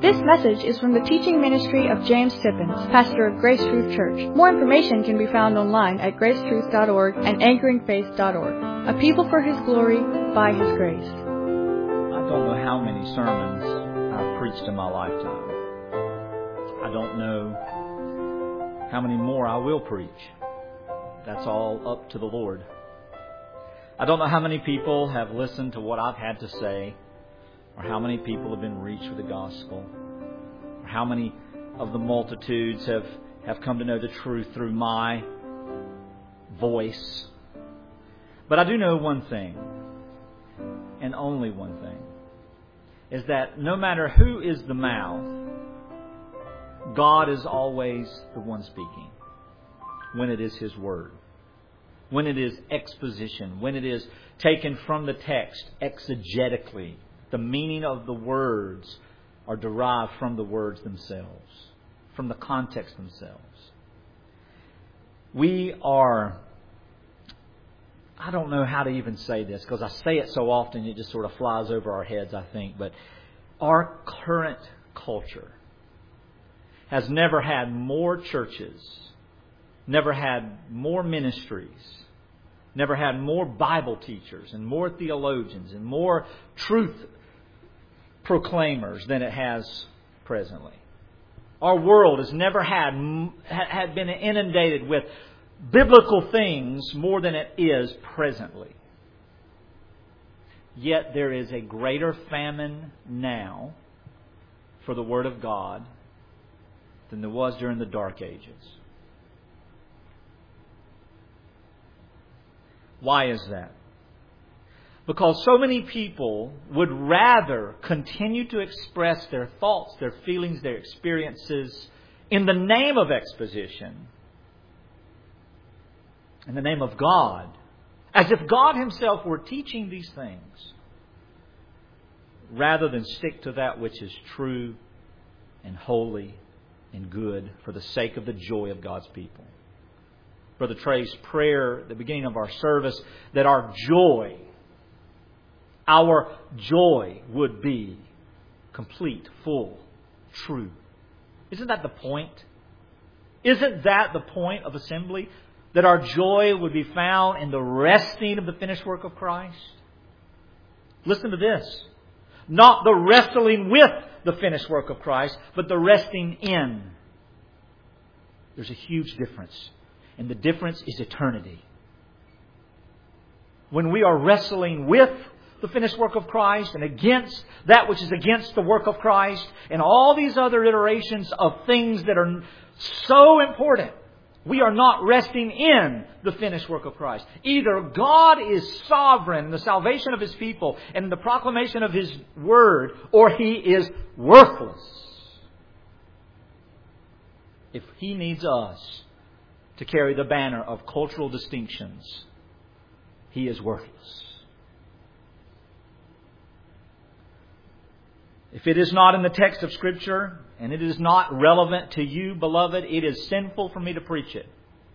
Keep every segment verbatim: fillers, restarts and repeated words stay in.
This message is from the teaching ministry of James Tippins, pastor of Grace Truth Church. More information can be found online at grace truth dot org and anchoring faith dot org. A people for His glory, by His grace. I don't know how many sermons I've preached in my lifetime. I don't know how many more I will preach. That's all up to the Lord. I don't know how many people have listened to what I've had to say, or how many people have been reached with the gospel, or how many of the multitudes have, have come to know the truth through my voice. But I do know one thing, and only one thing, is that no matter who is the mouth, God is always the one speaking when it is His Word. When it is exposition, when it is taken from the text exegetically. The meaning of the words are derived from the words themselves, from the context themselves. We are, I don't know how to even say this, because I say it so often it just sort of flies over our heads, I think. But our current culture has never had more churches, never had more ministries, never had more Bible teachers and more theologians and more truth proclaimers than it has presently. Our world has never had had been inundated with biblical things more than it is presently. Yet there is a greater famine now for the Word of God than there was during the Dark Ages. Why is that? Because so many people would rather continue to express their thoughts, their feelings, their experiences in the name of exposition, in the name of God, as if God Himself were teaching these things, rather than stick to that which is true and holy and good for the sake of the joy of God's people. Brother Trey's prayer at the beginning of our service, that our joy, our joy would be complete, full, true. Isn't that the point? Isn't that the point of assembly? That our joy would be found in the resting of the finished work of Christ? Listen to this. Not the wrestling with the finished work of Christ, but the resting in. There's a huge difference. And the difference is eternity. When we are wrestling with the finished work of Christ and against that which is against the work of Christ and all these other iterations of things that are so important, we are not resting in the finished work of Christ. Either God is sovereign in the salvation of His people and in the proclamation of His Word, or He is worthless. If He needs us to carry the banner of cultural distinctions, He is worthless. If it is not in the text of Scripture, and it is not relevant to you, beloved, it is sinful for me to preach it,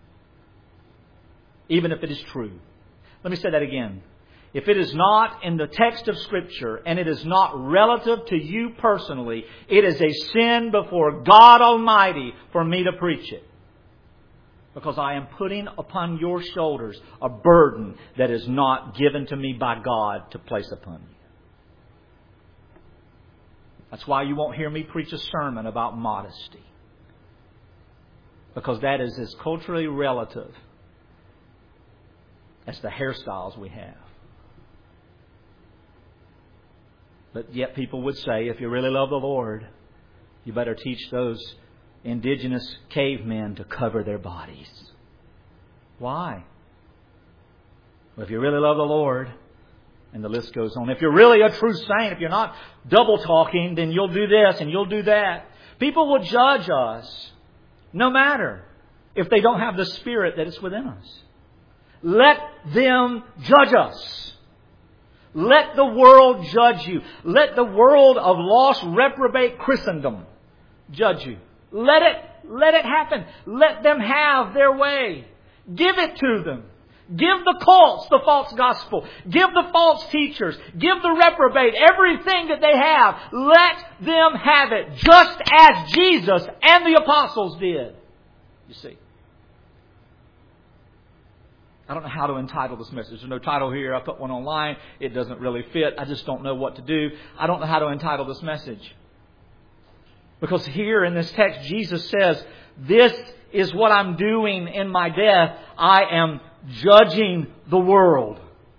even if it is true. Let me say that again. If it is not in the text of Scripture, and it is not relative to you personally, it is a sin before God Almighty for me to preach it. Because I am putting upon your shoulders a burden that is not given to me by God to place upon you. That's why you won't hear me preach a sermon about modesty. Because that is as culturally relative as the hairstyles we have. But yet people would say, if you really love the Lord, you better teach those indigenous cavemen to cover their bodies. Why? Well, if you really love the Lord, and the list goes on. If you're really a true saint, if you're not double talking, then you'll do this and you'll do that. People will judge us no matter if they don't have the Spirit that is within us. Let them judge us. Let the world judge you. Let the world of lost reprobate Christendom judge you. Let it, let it happen. Let them have their way. Give it to them. Give the cults the false gospel. Give the false teachers. Give the reprobate everything that they have. Let them have it, just as Jesus and the apostles did. You see. I don't know how to entitle this message. There's no title here. I put one online. It doesn't really fit. I just don't know what to do. I don't know how to entitle this message. Because here in this text, Jesus says, this is what I'm doing in my death. I am judging the world.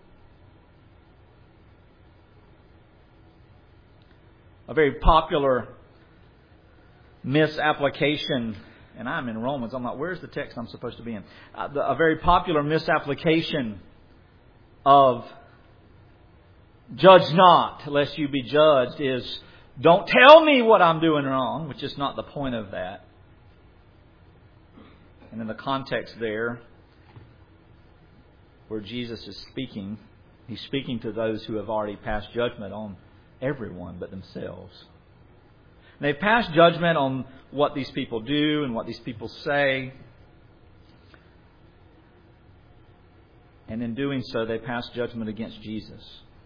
A very popular misapplication, and I'm in Romans. I'm like, where's the text I'm supposed to be in? Uh, the, a very popular misapplication of judge not, lest you be judged, is don't tell me what I'm doing wrong, which is not the point of that. And in the context there, where Jesus is speaking, He's speaking to those who have already passed judgment on everyone but themselves. And they've passed judgment on what these people do and what these people say. And in doing so, they pass judgment against Jesus.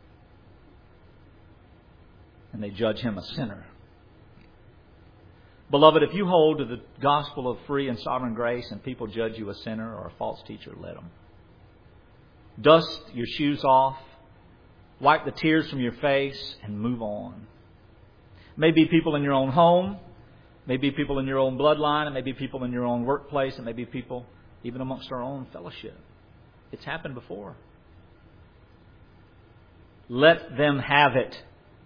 And they judge Him a sinner. Beloved, if you hold to the gospel of free and sovereign grace and people judge you a sinner or a false teacher, let them. Dust your shoes off, wipe the tears from your face, and move on. Maybe people in your own home, maybe people in your own bloodline, and maybe people in your own workplace, and maybe people even amongst our own fellowship. It's happened before. Let them have it.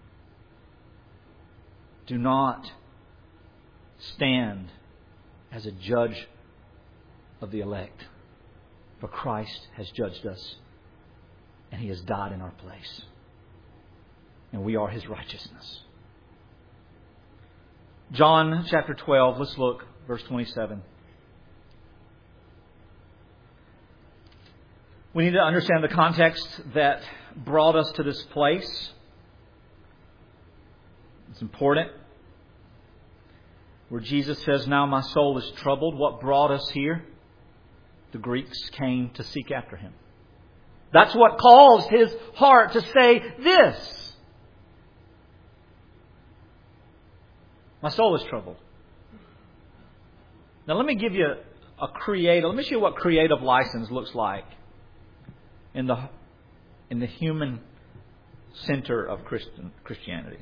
Do not stand as a judge of the elect. For Christ has judged us, and He has died in our place. And we are His righteousness. John chapter twelve, let's look, verse twenty-seven. We need to understand the context that brought us to this place. It's important. Where Jesus says, now my soul is troubled. What brought us here? The Greeks came to seek after Him. That's what caused His heart to say this. My soul is troubled. Now let me give you a creative, let me show you what creative license looks like in the in the human center of Christian Christianity.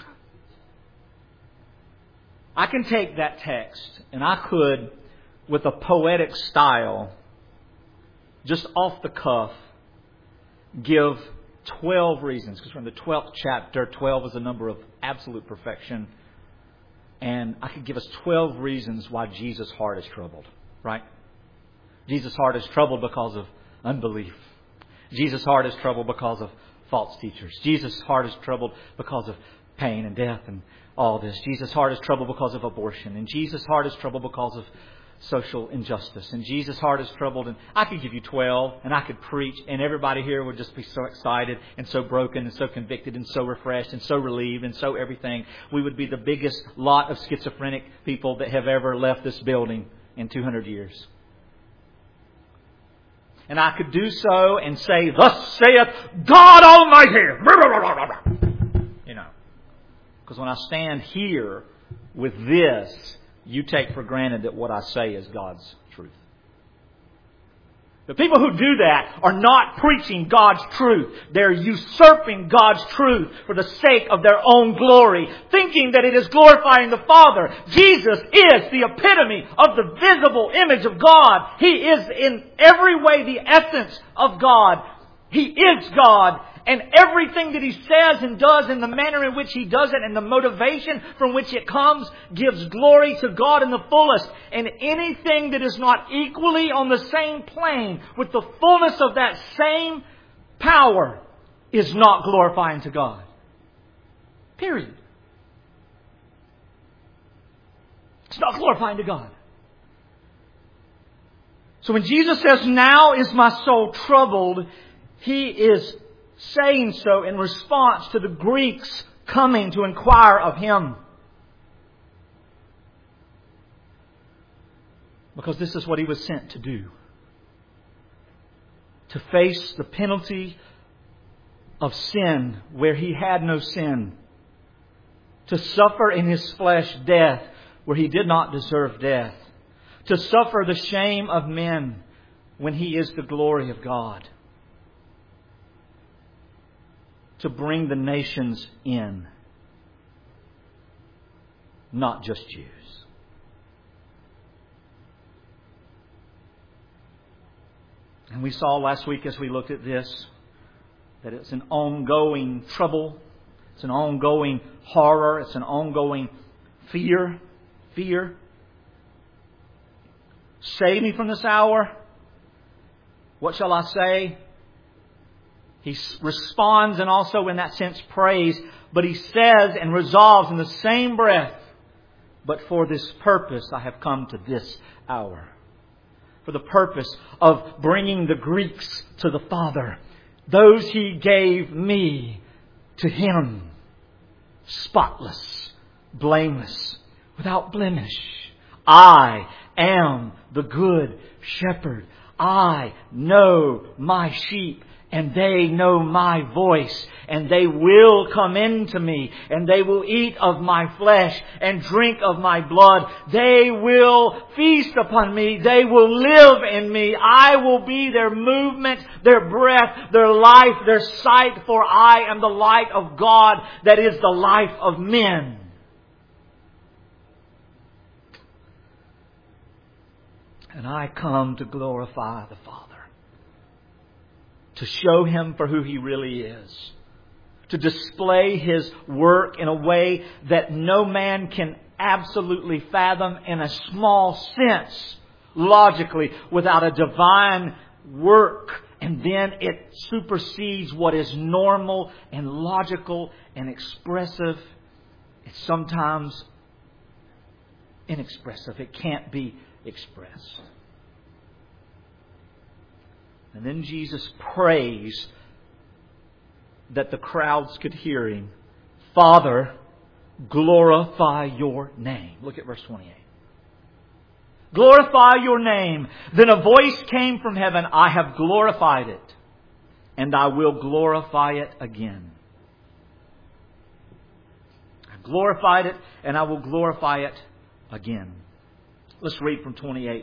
I can take that text and I could, with a poetic style, just off the cuff, give twelve reasons. Because from the twelfth chapter, twelve is a number of absolute perfection. And I could give us twelve reasons why Jesus' heart is troubled. Right? Jesus' heart is troubled because of unbelief. Jesus' heart is troubled because of false teachers. Jesus' heart is troubled because of pain and death and all this. Jesus' heart is troubled because of abortion. And Jesus' heart is troubled because of social injustice. And Jesus' heart is troubled. And I could give you twelve and I could preach and everybody here would just be so excited and so broken and so convicted and so refreshed and so relieved and so everything. We would be the biggest lot of schizophrenic people that have ever left this building in two hundred years. And I could do so and say, thus saith God Almighty. You know. Because when I stand here with this, you take for granted that what I say is God's truth. The people who do that are not preaching God's truth. They're usurping God's truth for the sake of their own glory, thinking that it is glorifying the Father. Jesus is the epitome of the visible image of God. He is in every way the essence of God. He is God. And everything that He says and does in the manner in which He does it and the motivation from which it comes gives glory to God in the fullest. And anything that is not equally on the same plane with the fullness of that same power is not glorifying to God. Period. It's not glorifying to God. So when Jesus says, now is my soul troubled, He is saying so in response to the Greeks coming to inquire of Him. Because this is what He was sent to do. to face the penalty of sin where He had no sin, to suffer in His flesh death where He did not deserve death, to suffer the shame of men when He is the glory of God, to bring the nations in, not just Jews. And we saw last week as we looked at this that it's an ongoing trouble. It's an ongoing horror. It's an ongoing fear. Fear. Save me from this hour. What shall I say? He responds and also in that sense prays. But he says and resolves in the same breath, but for this purpose I have come to this hour. For the purpose of bringing the Greeks to the Father. Those He gave me to Him. Spotless, blameless, without blemish. I am the good shepherd. I know my sheep. And they know my voice, and they will come into me, and they will eat of my flesh and drink of my blood. They will feast upon me. They will live in me. I will be their movement, their breath, their life, their sight, for I am the light of God that is the life of men. And I come to glorify the Father. To show Him for who He really is. To display His work in a way that no man can absolutely fathom in a small sense, logically, without a divine work. And then it supersedes what is normal and logical and expressive. It's sometimes inexpressive. It can't be expressed. And then Jesus prays that the crowds could hear Him. Father, glorify Your name. Look at verse twenty-eight. Glorify Your name. Then a voice came from heaven. I have glorified it, and I will glorify it again. I glorified it, and I will glorify it again. Let's read from twenty-eight.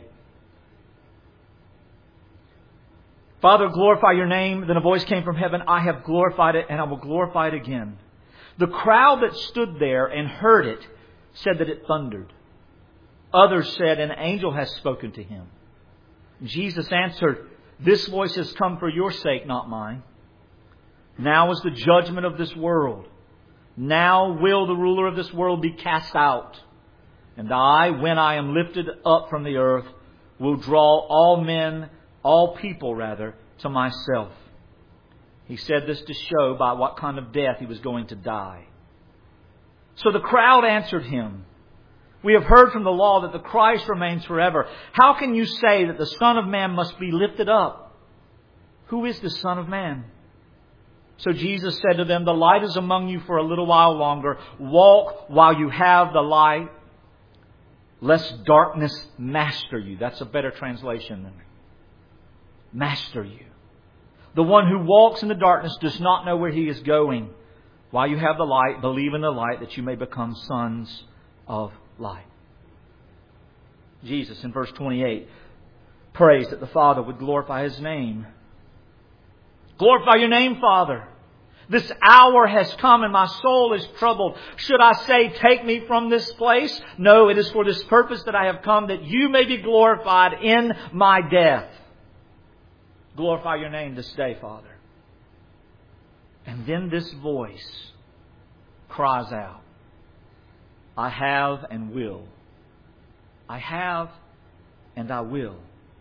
Father, glorify Your name. Then a voice came from heaven. I have glorified it, and I will glorify it again. The crowd that stood there and heard it said that it thundered. Others said, an angel has spoken to him. Jesus answered, this voice has come for your sake, not mine. Now is the judgment of this world. Now will the ruler of this world be cast out. And I, when I am lifted up from the earth, will draw all men All people, rather, to myself. He said this to show by what kind of death He was going to die. So the crowd answered Him, we have heard from the law that the Christ remains forever. How can you say that the Son of Man must be lifted up? Who is the Son of Man? So Jesus said to them, the light is among you for a little while longer. Walk while you have the light, lest darkness master you. That's a better translation than master you. The one who walks in the darkness does not know where he is going. While you have the light, believe in the light that you may become sons of light. Jesus in verse twenty-eight prays that the Father would glorify His name. Glorify Your name, Father. This hour has come and my soul is troubled. Should I say, take me from this place? No, it is for this purpose that I have come, that You may be glorified in my death. Glorify Your name this day, Father. And then this voice cries out, I have and will. I have and I will.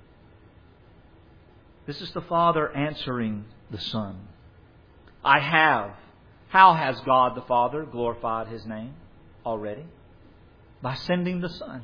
This is the Father answering the Son. I have. How has God the Father glorified His name already? By sending the Son.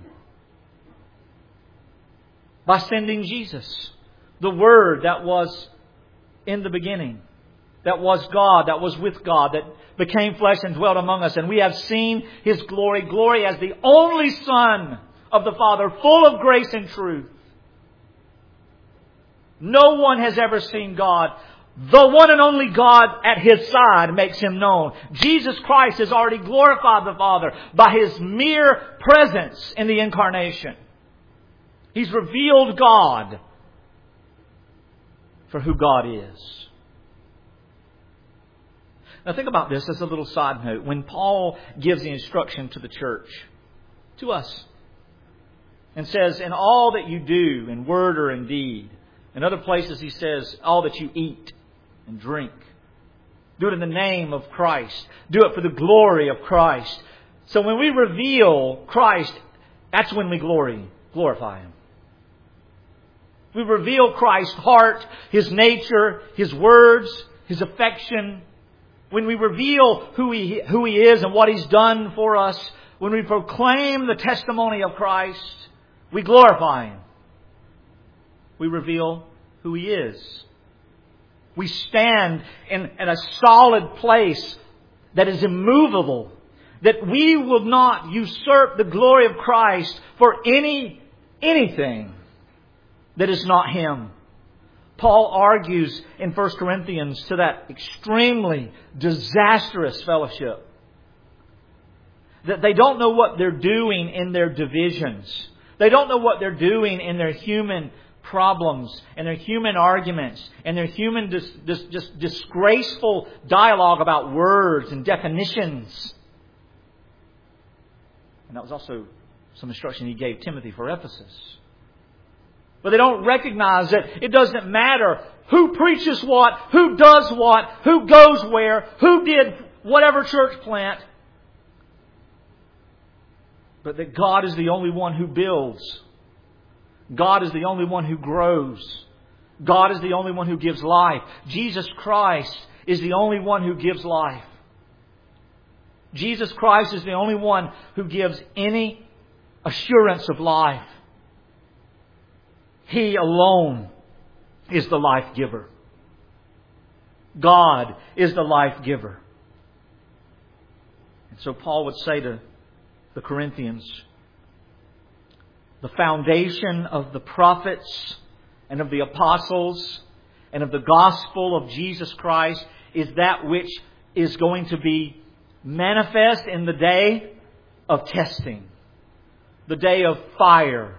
By sending Jesus. The Word that was in the beginning. That was God, that was with God, that became flesh and dwelt among us. And we have seen His glory, glory as the only Son of the Father, full of grace and truth. No one has ever seen God. The one and only God at His side makes Him known. Jesus Christ has already glorified the Father by His mere presence in the incarnation. He's revealed God for who God is. Now think about this as a little side note. When Paul gives the instruction to the church, to us, and says, in all that you do, in word or in deed. In other places he says, all that you eat and drink. Do it in the name of Christ. Do it for the glory of Christ. So when we reveal Christ, that's when we glory, glorify Him. We reveal Christ's heart, His nature, His words, His affection. When we reveal who He, who He is and what He's done for us. When we proclaim the testimony of Christ, we glorify Him. We reveal who He is. We stand in, in a solid place that is immovable. That we will not usurp the glory of Christ for any anything that is not Him. Paul argues in First Corinthians to that extremely disastrous fellowship that they don't know what they're doing in their divisions. They don't know what they're doing in their human problems and their human arguments and their human dis, dis, just disgraceful dialogue about words and definitions. And that was also some instruction he gave Timothy for Ephesus. But they don't recognize that it doesn't matter who preaches what, who does what, who goes where, who did whatever church plant. But that God is the only one who builds. God is the only one who grows. God is the only one who gives life. Jesus Christ is the only one who gives life. Jesus Christ is the only one who gives any assurance of life. He alone is the life giver. God is the life giver. And so Paul would say to the Corinthians, the foundation of the prophets and of the apostles and of the gospel of Jesus Christ is that which is going to be manifest in the day of testing, the day of fire.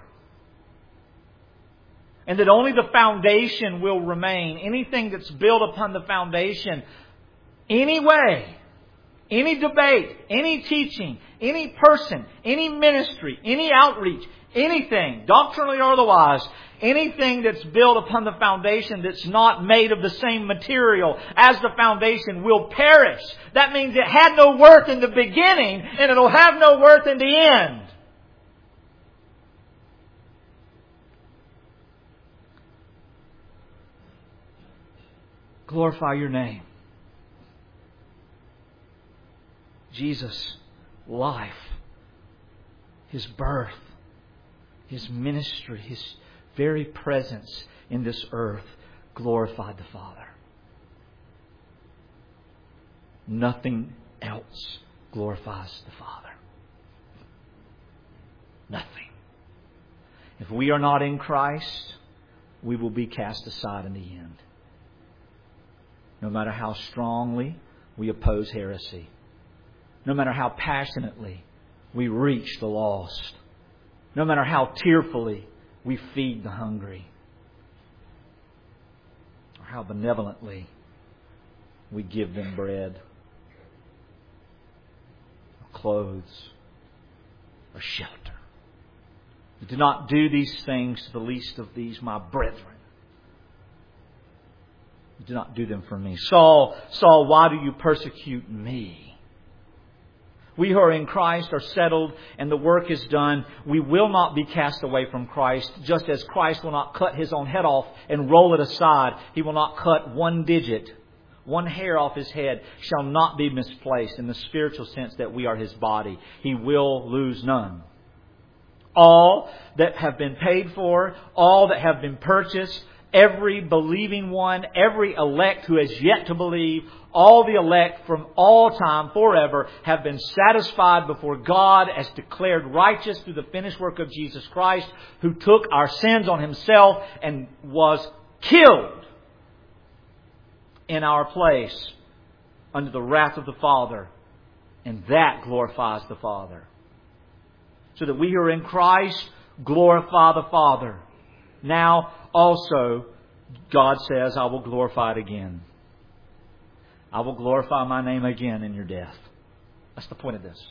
And that only the foundation will remain. Anything that's built upon the foundation, any way, any debate, any teaching, any person, any ministry, any outreach, anything, doctrinally or otherwise, anything that's built upon the foundation that's not made of the same material as the foundation will perish. That means it had no worth in the beginning and it'll have no worth in the end. Glorify your name. Jesus' life, His birth, His ministry, His very presence in this earth glorified the Father. Nothing else glorifies the Father. Nothing. If we are not in Christ, we will be cast aside in the end. No matter how strongly we oppose heresy. No matter how passionately we reach the lost. No matter how tearfully we feed the hungry. Or how benevolently we give them bread. Or clothes. Or shelter. We do not do these things to the least of these, my brethren. Do not do them for me. Saul, Saul, why do you persecute me? We who are in Christ are settled and the work is done. We will not be cast away from Christ, just as Christ will not cut His own head off and roll it aside. He will not cut one digit, one hair off His head shall not be misplaced in the spiritual sense that we are His body. He will lose none. All that have been paid for, all that have been purchased, every believing one, every elect who has yet to believe, all the elect from all time forever have been satisfied before God as declared righteous through the finished work of Jesus Christ, who took our sins on Himself and was killed in our place under the wrath of the Father. And that glorifies the Father. So that we who are in Christ glorify the Father. Now also, God says, I will glorify it again. I will glorify my name again in your death. That's the point of this.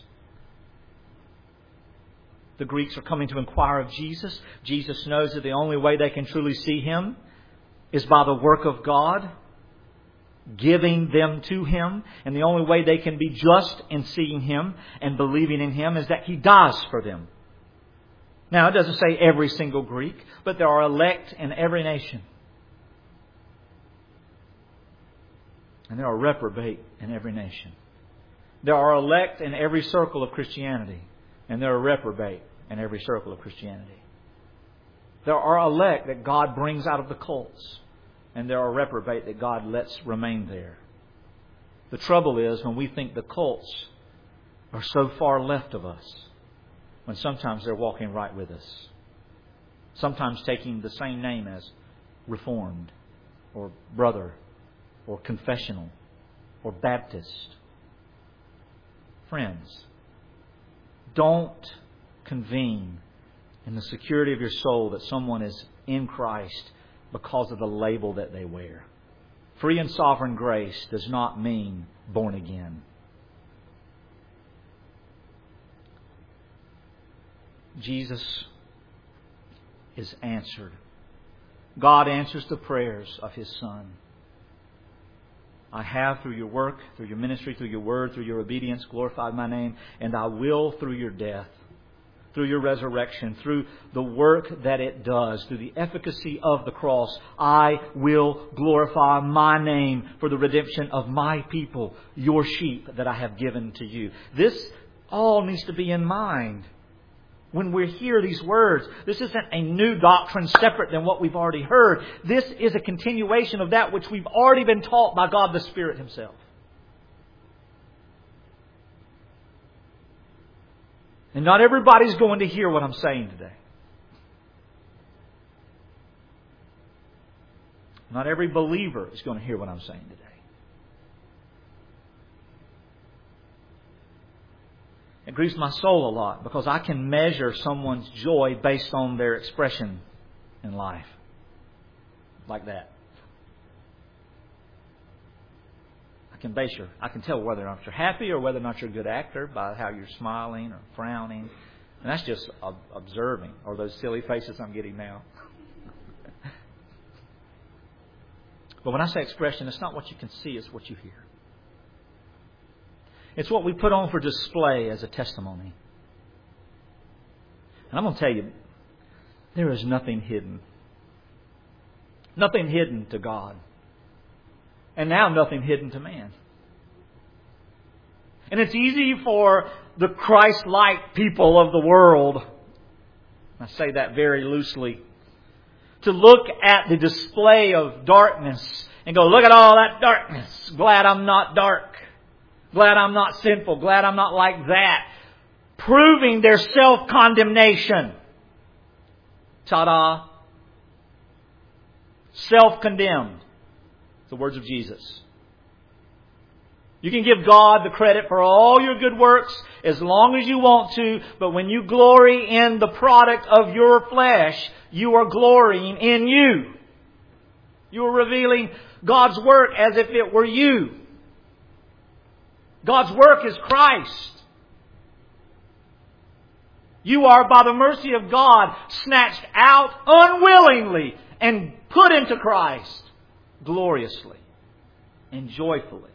The Greeks are coming to inquire of Jesus. Jesus knows that the only way they can truly see Him is by the work of God, giving them to Him. And the only way they can be just in seeing Him and believing in Him is that He dies for them. Now, it doesn't say every single Greek, but there are elect in every nation. And there are reprobate in every nation. There are elect in every circle of Christianity. And there are reprobate in every circle of Christianity. There are elect that God brings out of the cults. And there are reprobate that God lets remain there. The trouble is when we think the cults are so far left of us, when sometimes they're walking right with us. Sometimes taking the same name as Reformed or Brother or Confessional or Baptist. Friends, don't convene in the security of your soul that someone is in Christ because of the label that they wear. Free and sovereign grace does not mean born again. Jesus is answered. God answers the prayers of His Son. I have, through your work, through your ministry, through your word, through your obedience, glorified my name, and I will through your death, through your resurrection, through the work that it does, through the efficacy of the cross, I will glorify my name for the redemption of my people, your sheep that I have given to you. This all needs to be in mind when we hear these words. This isn't a new doctrine separate than what we've already heard. This is a continuation of that which we've already been taught by God the Spirit Himself. And not everybody's going to hear what I'm saying today. Not every believer is going to hear what I'm saying today. It grieves my soul a lot because I can measure someone's joy based on their expression in life. Like that. I can base your, I can tell whether or not you're happy or whether or not you're a good actor by how you're smiling or frowning. And that's just observing. Or those silly faces I'm getting now. But when I say expression, it's not what you can see, it's what you hear. It's what we put on for display as a testimony. And I'm going to tell you, there is nothing hidden. Nothing hidden to God. And now nothing hidden to man. And it's easy for the Christ-like people of the world, I say that very loosely, to look at the display of darkness and go, look at all that darkness. Glad I'm not dark. Glad I'm not sinful. Glad I'm not like that. Proving their self-condemnation. Ta-da. Self-condemned. The words of Jesus. You can give God the credit for all your good works as long as you want to, but when you glory in the product of your flesh, you are glorying in you. You are revealing God's work as if it were you. God's work is Christ. You are, by the mercy of God, snatched out unwillingly and put into Christ gloriously and joyfully.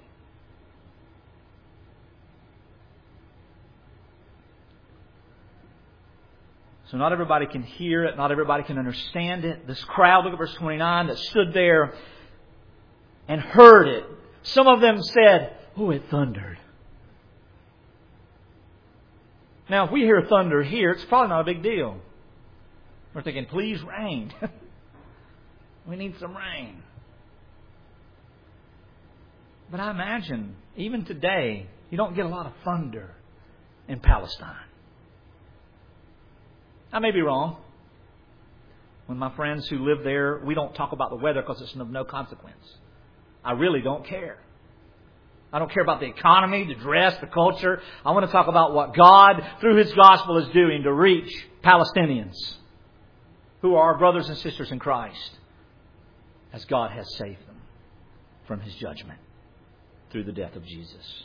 So not everybody can hear it. Not everybody can understand it. This crowd, look at verse twenty-nine, that stood there and heard it. Some of them said, oh, it thundered. Now, if we hear thunder here, it's probably not a big deal. We're thinking, please rain. We need some rain. But I imagine, even today, you don't get a lot of thunder in Palestine. I may be wrong. When my friends who live there, we don't talk about the weather because it's of no consequence. I really don't care. I don't care about the economy, the dress, the culture. I want to talk about what God, through His gospel, is doing to reach Palestinians who are our brothers and sisters in Christ, as God has saved them from His judgment through the death of Jesus.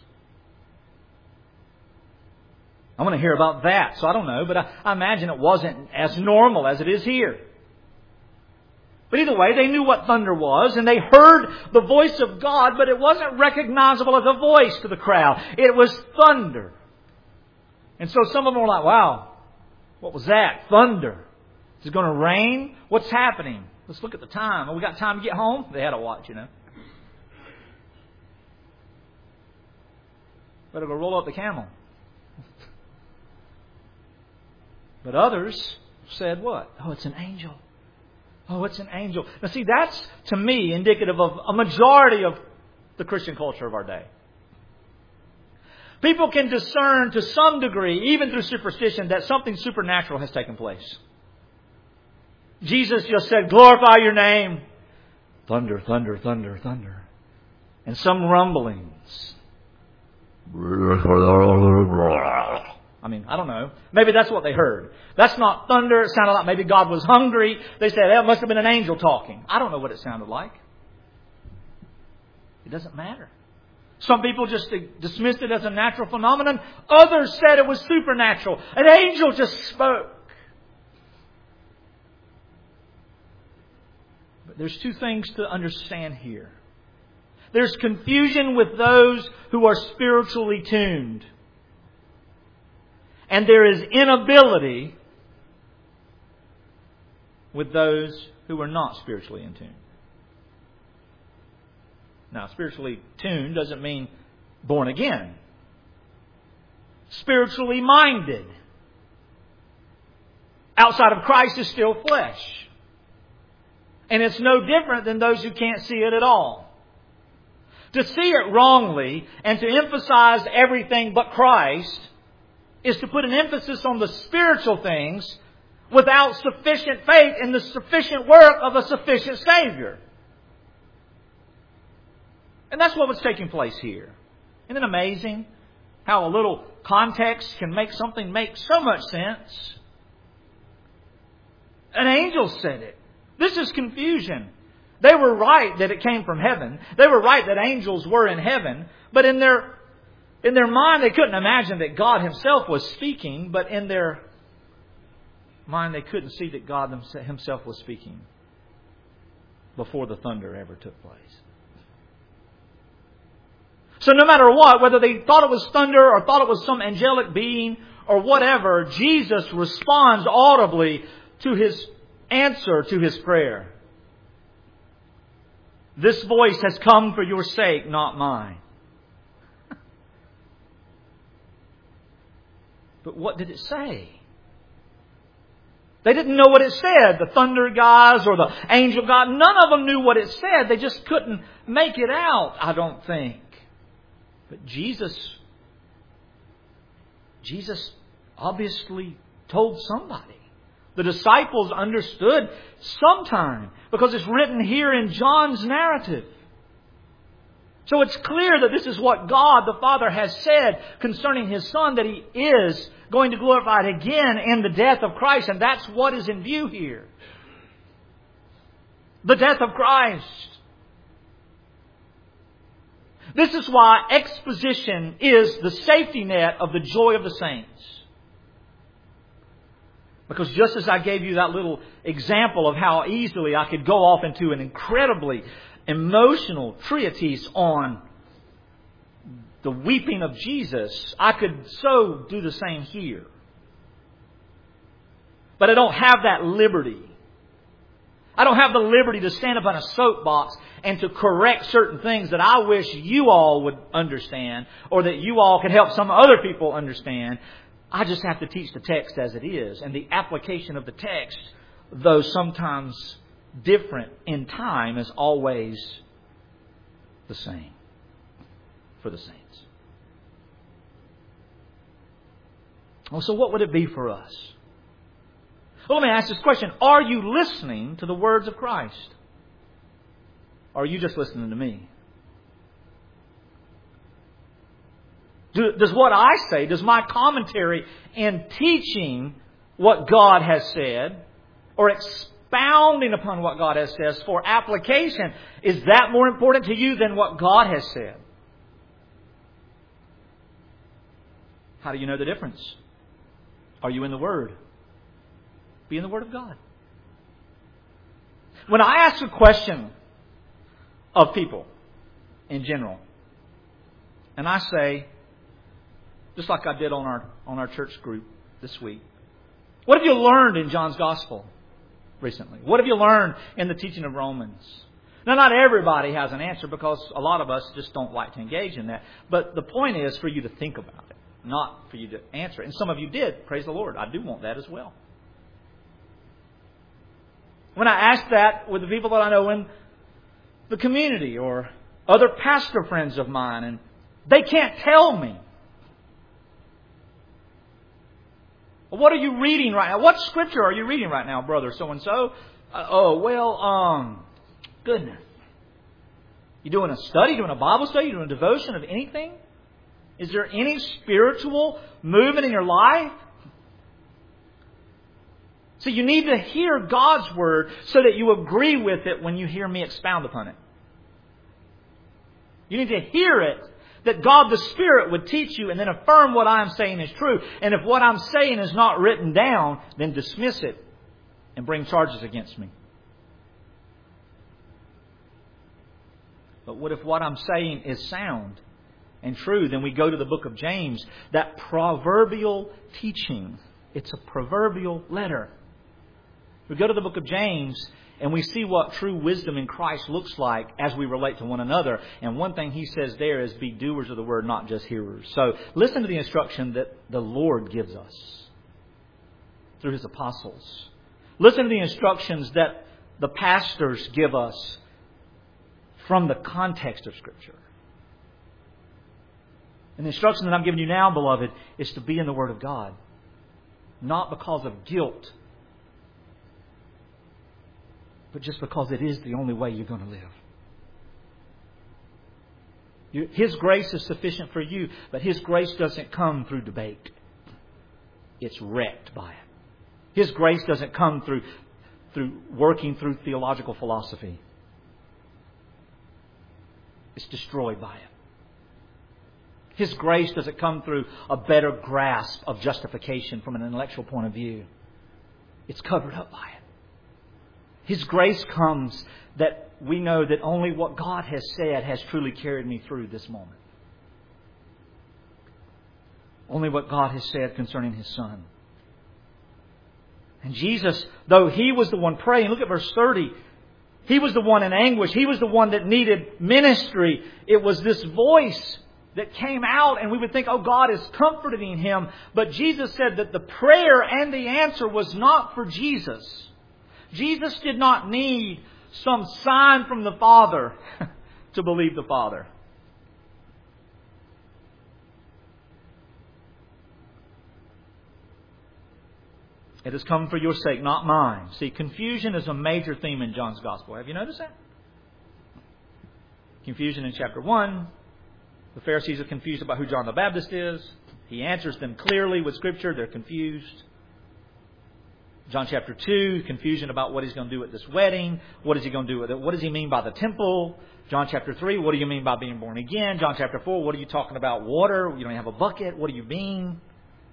I want to hear about that, so I don't know, but I, I imagine it wasn't as normal as it is here. But either way, they knew what thunder was, and they heard the voice of God, but it wasn't recognizable as a voice to the crowd. It was thunder. And so some of them were like, wow, what was that? Thunder. Is it going to rain? What's happening? Let's look at the time. Have we got time to get home? They had a watch, you know. Better go roll up the camel. But others said what? Oh, it's an angel. Oh, it's an angel. Now see, that's, to me, indicative of a majority of the Christian culture of our day. People can discern to some degree, even through superstition, that something supernatural has taken place. Jesus just said, glorify your name. Thunder, thunder, thunder, thunder. And some rumblings. I mean, I don't know. Maybe that's what they heard. That's not thunder. It sounded like maybe God was hungry. They said, that must have been an angel talking. I don't know what it sounded like. It doesn't matter. Some people just dismissed it as a natural phenomenon. Others said it was supernatural. An angel just spoke. But there's two things to understand here. There's confusion with those who are spiritually tuned. And there is inability with those who are not spiritually in tune. Now, spiritually tuned doesn't mean born again. Spiritually minded. Outside of Christ is still flesh. And it's no different than those who can't see it at all. To see it wrongly and to emphasize everything but Christ is to put an emphasis on the spiritual things without sufficient faith in the sufficient work of a sufficient Savior. And that's what was taking place here. Isn't it amazing how a little context can make something make so much sense? An angel said it. This is confusion. They were right that it came from heaven. They were right that angels were in heaven. But in their In their mind, they couldn't imagine that God Himself was speaking, but in their mind, they couldn't see that God Himself was speaking before the thunder ever took place. So no matter what, whether they thought it was thunder or thought it was some angelic being or whatever, Jesus responds audibly to His answer to His prayer. This voice has come for your sake, not mine. But what did it say? They didn't know what it said. The thunder guys or the angel God, none of them knew what it said. They just couldn't make it out, I don't think. But Jesus, Jesus obviously told somebody. The disciples understood sometime because it's written here in John's narrative. So it's clear that this is what God the Father has said concerning His Son, that He is going to glorify it again in the death of Christ. And that's what is in view here. The death of Christ. This is why exposition is the safety net of the joy of the saints. Because just as I gave you that little example of how easily I could go off into an incredibly emotional treatise on the weeping of Jesus, I could so do the same here. But I don't have that liberty. I don't have the liberty to stand up on a soapbox and to correct certain things that I wish you all would understand or that you all could help some other people understand. I just have to teach the text as it is. And the application of the text, though sometimes different in time, is always the same for the saints. Well, so what would it be for us? Well, let me ask this question. Are you listening to the words of Christ? Or are you just listening to me? Do, does what I say, does my commentary and teaching what God has said, or expounding upon what God has said for application, is that more important to you than what God has said? How do you know the difference? Are you in the Word? Be in the Word of God. When I ask a question of people in general, and I say, just like I did on our on our church group this week, what have you learned in John's Gospel recently? What have you learned in the teaching of Romans? Now, not everybody has an answer because a lot of us just don't like to engage in that. But the point is for you to think about it, not for you to answer it. And some of you did. Praise the Lord. I do want that as well. When I ask that with the people that I know in the community or other pastor friends of mine, and they can't tell me, what are you reading right now? What scripture are you reading right now, brother so-and-so? Uh, oh, well, um, goodness. You doing a study, doing a Bible study, you doing a devotion of anything? Is there any spiritual movement in your life? So you need to hear God's Word so that you agree with it when you hear me expound upon it. You need to hear it, that God the Spirit would teach you and then affirm what I'm saying is true. And if what I'm saying is not written down, then dismiss it and bring charges against me. But what if what I'm saying is sound and true? Then we go to the book of James, that proverbial teaching. It's a proverbial letter. We go to the book of James and we see what true wisdom in Christ looks like as we relate to one another. And one thing he says there is be doers of the word, not just hearers. So listen to the instruction that the Lord gives us through His apostles. Listen to the instructions that the pastors give us from the context of Scripture. And the instruction that I'm giving you now, beloved, is to be in the Word of God. Not because of guilt, but just because it is the only way you're going to live. You, His grace is sufficient for you, but His grace doesn't come through debate. It's wrecked by it. His grace doesn't come through, through working through theological philosophy. It's destroyed by it. His grace doesn't come through a better grasp of justification from an intellectual point of view. It's covered up by it. His grace comes that we know that only what God has said has truly carried me through this moment. Only what God has said concerning His Son. And Jesus, though He was the one praying, look at verse thirty. He was the one in anguish. He was the one that needed ministry. It was this voice that came out and we would think, oh, God is comforting him. But Jesus said that the prayer and the answer was not for Jesus. Jesus did not need some sign from the Father to believe the Father. It has come for your sake, not mine. See, confusion is a major theme in John's Gospel. Have you noticed that? Confusion in chapter one. The Pharisees are confused about who John the Baptist is. He answers them clearly with Scripture. They're confused. John chapter two, confusion about what He's going to do at this wedding. What is He going to do with it? What does He mean by the temple? John chapter three, what do you mean by being born again? John chapter four, what are you talking about? Water? You don't have a bucket. What do you mean?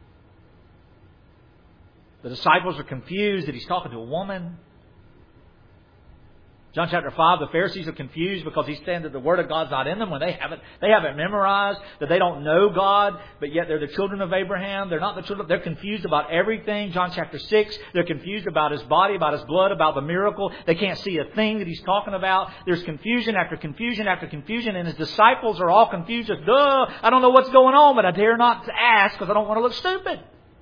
The disciples are confused that He's talking to a woman. John chapter five, the Pharisees are confused because He's saying that the Word of God's not in them when they haven't they haven't memorized, that they don't know God, but yet they're the children of Abraham. They're not the children. They're confused about everything. John chapter six, they're confused about His body, about His blood, about the miracle. They can't see a thing that He's talking about. There's confusion after confusion after confusion, and His disciples are all confused. Just, duh, I don't know what's going on, but I dare not to ask because I don't want to look stupid.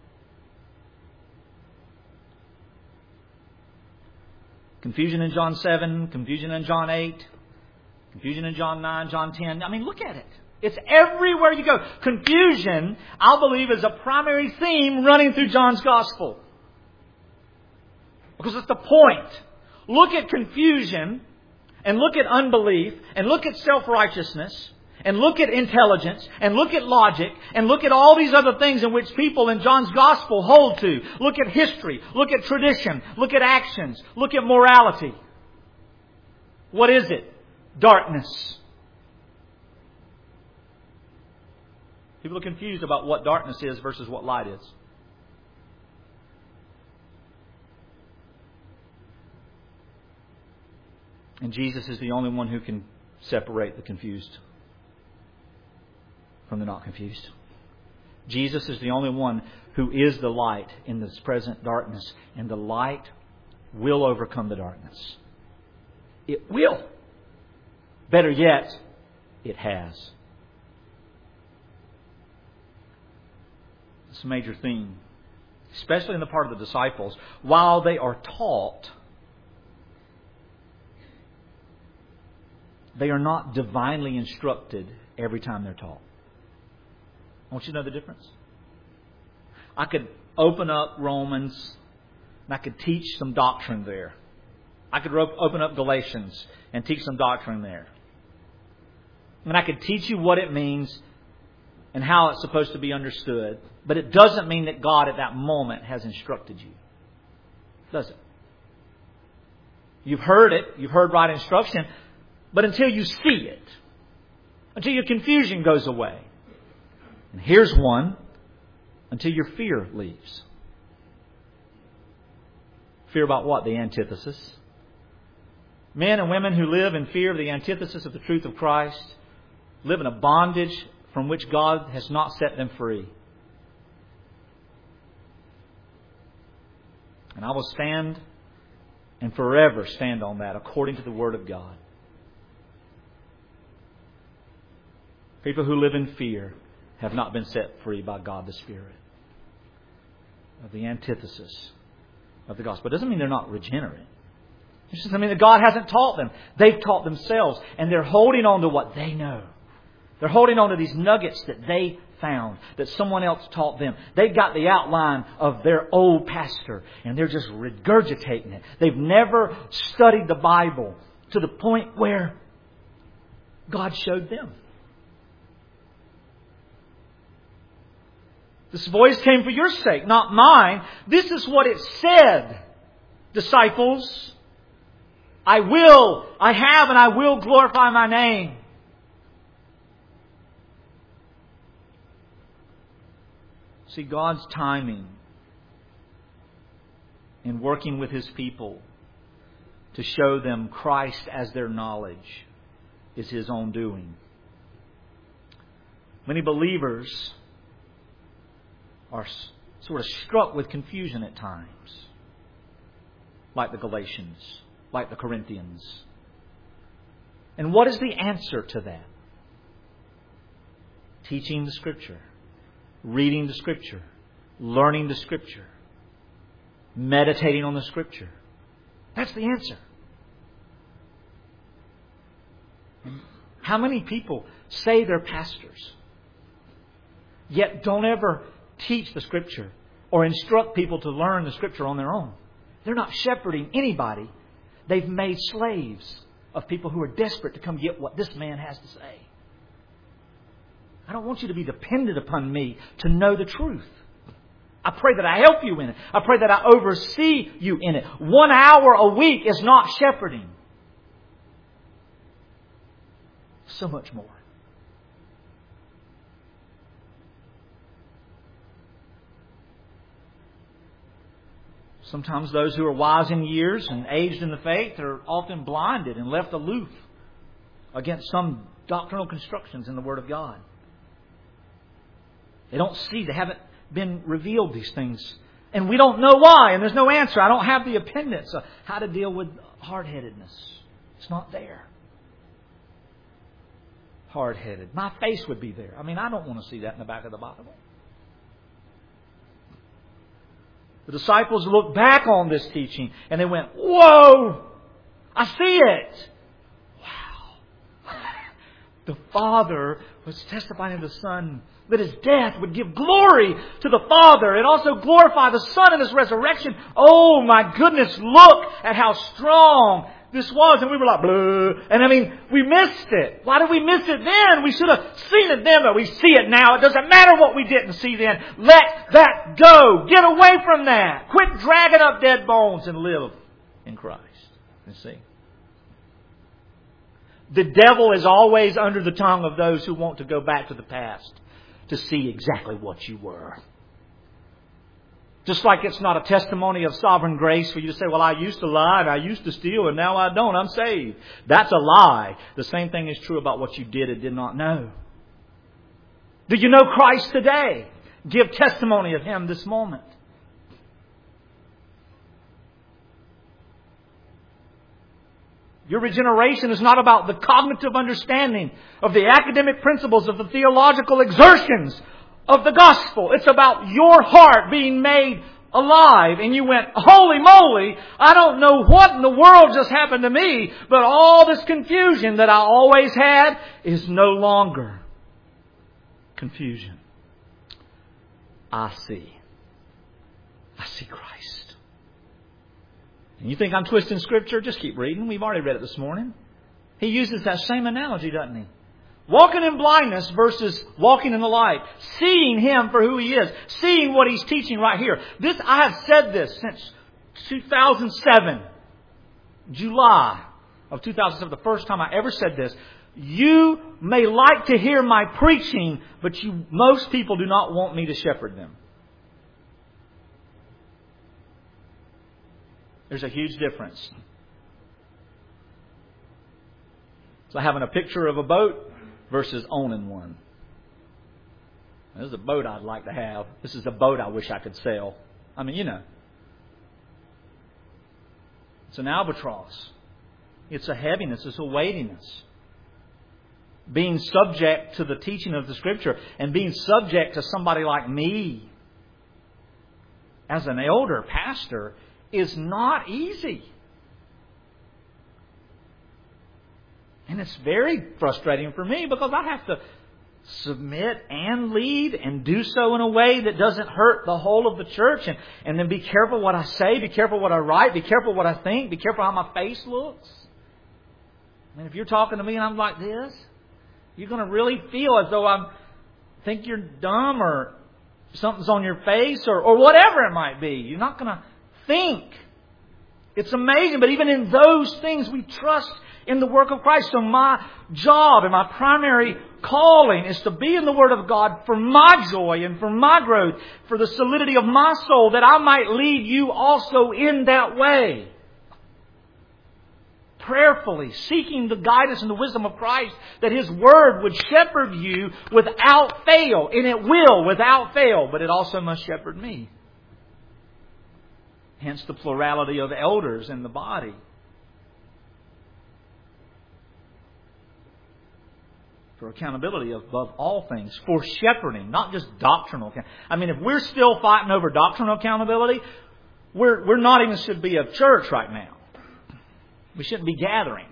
Confusion in John seven, confusion in John eight, confusion in John nine, John ten. I mean, look at it. It's everywhere you go. Confusion, I believe, is a primary theme running through John's Gospel. Because it's the point. Look at confusion, and look at unbelief, and look at self-righteousness, and look at intelligence, and look at logic, and look at all these other things in which people in John's Gospel hold to. Look at history, look at tradition, look at actions, look at morality. What is it? Darkness. People are confused about what darkness is versus what light is. And Jesus is the only one who can separate the confused from the not confused. Jesus is the only one who is the light in this present darkness. And the light will overcome the darkness. It will. Better yet, it has. It's a major theme. Especially in the part of the disciples. While they are taught, they are not divinely instructed every time they're taught. I want you to know the difference. I could open up Romans and I could teach some doctrine there. I could open up Galatians and teach some doctrine there. And I could teach you what it means and how it's supposed to be understood. But it doesn't mean that God at that moment has instructed you. Does it? You've heard it. You've heard right instruction. But until you see it, until your confusion goes away. And here's one, until your fear leaves. Fear about what? The antithesis. Men and women who live in fear of the antithesis of the truth of Christ live in a bondage from which God has not set them free. And I will stand and forever stand on that according to the Word of God. People who live in fear have not been set free by God the Spirit of the antithesis of the gospel. It doesn't mean they're not regenerate. It just doesn't mean that God hasn't taught them. They've taught themselves, and they're holding on to what they know. They're holding on to these nuggets that they found, that someone else taught them. They've got the outline of their old pastor, and they're just regurgitating it. They've never studied the Bible to the point where God showed them. This voice came for your sake, not mine. This is what it said, disciples. I will, I have, and I will glorify my name. See, God's timing in working with His people to show them Christ as their knowledge is His own doing. Many believers are sort of struck with confusion at times, like the Galatians, like the Corinthians. And what is the answer to that? Teaching the Scripture, reading the Scripture, learning the Scripture, meditating on the Scripture. That's the answer. How many people say they're pastors, yet don't ever teach the Scripture or instruct people to learn the Scripture on their own? They're not shepherding anybody. They've made slaves of people who are desperate to come get what this man has to say. I don't want you to be dependent upon me to know the truth. I pray that I help you in it. I pray that I oversee you in it. One hour a week is not shepherding. So much more. Sometimes those who are wise in years and aged in the faith are often blinded and left aloof against some doctrinal constructions in the Word of God. They don't see, they haven't been revealed these things. And we don't know why, and there's no answer. I don't have the appendix of how to deal with hard-headedness. It's not there. Hard-headed. My face would be there. I mean, I don't want to see that in the back of the Bible. The disciples looked back on this teaching and they went, whoa, I see it. Wow. The Father was testifying to the Son that His death would give glory to the Father and also glorify the Son in His resurrection. Oh my goodness, look at how strong this was. And we were like, blah. And I mean, we missed it. Why did we miss it then? We should have seen it then, but we see it now. It doesn't matter what we didn't see then. Let that go. Get away from that. Quit dragging up dead bones and live in Christ. You see? The devil is always under the tongue of those who want to go back to the past to see exactly what you were. Just like it's not a testimony of sovereign grace for you to say, well, I used to lie and I used to steal and now I don't. I'm saved. That's a lie. The same thing is true about what you did and did not know. Do you know Christ today? Give testimony of Him this moment. Your regeneration is not about the cognitive understanding of the academic principles of the theological exertions of the gospel. It's about your heart being made alive. And you went, holy moly, I don't know what in the world just happened to me, but all this confusion that I always had is no longer confusion. I see. I see Christ. And you think I'm twisting Scripture? Just keep reading. We've already read it this morning. He uses that same analogy, doesn't he? Walking in blindness versus walking in the light. Seeing Him for who He is. Seeing what He's teaching right here. This, I have said this since two thousand seven. July of two thousand seven. The first time I ever said this. You may like to hear my preaching, but you, most people do not want me to shepherd them. There's a huge difference. It's like having a picture of a boat versus owning one. This is a boat I'd like to have. This is a boat I wish I could sail. I mean, you know. It's an albatross. It's a heaviness. It's a weightiness. Being subject to the teaching of the Scripture and being subject to somebody like me as an elder pastor is not easy. And it's very frustrating for me because I have to submit and lead and do so in a way that doesn't hurt the whole of the church. And, and then be careful what I say, be careful what I write, be careful what I think, be careful how my face looks. I mean, if you're talking to me and I'm like this, you're going to really feel as though I think you're dumb or something's on your face or, or whatever it might be. You're not going to think. It's amazing, but even in those things we trust in the work of Christ. So my job and my primary calling is to be in the Word of God for my joy and for my growth, for the solidity of my soul, that I might lead you also in that way. Prayerfully, seeking the guidance and the wisdom of Christ, that His Word would shepherd you without fail. And it will without fail, but it also must shepherd me. Hence the plurality of elders in the body. For accountability above all things. For shepherding, not just doctrinal. I mean, if we're still fighting over doctrinal accountability, we're, we're not even should be a church right now. We shouldn't be gathering.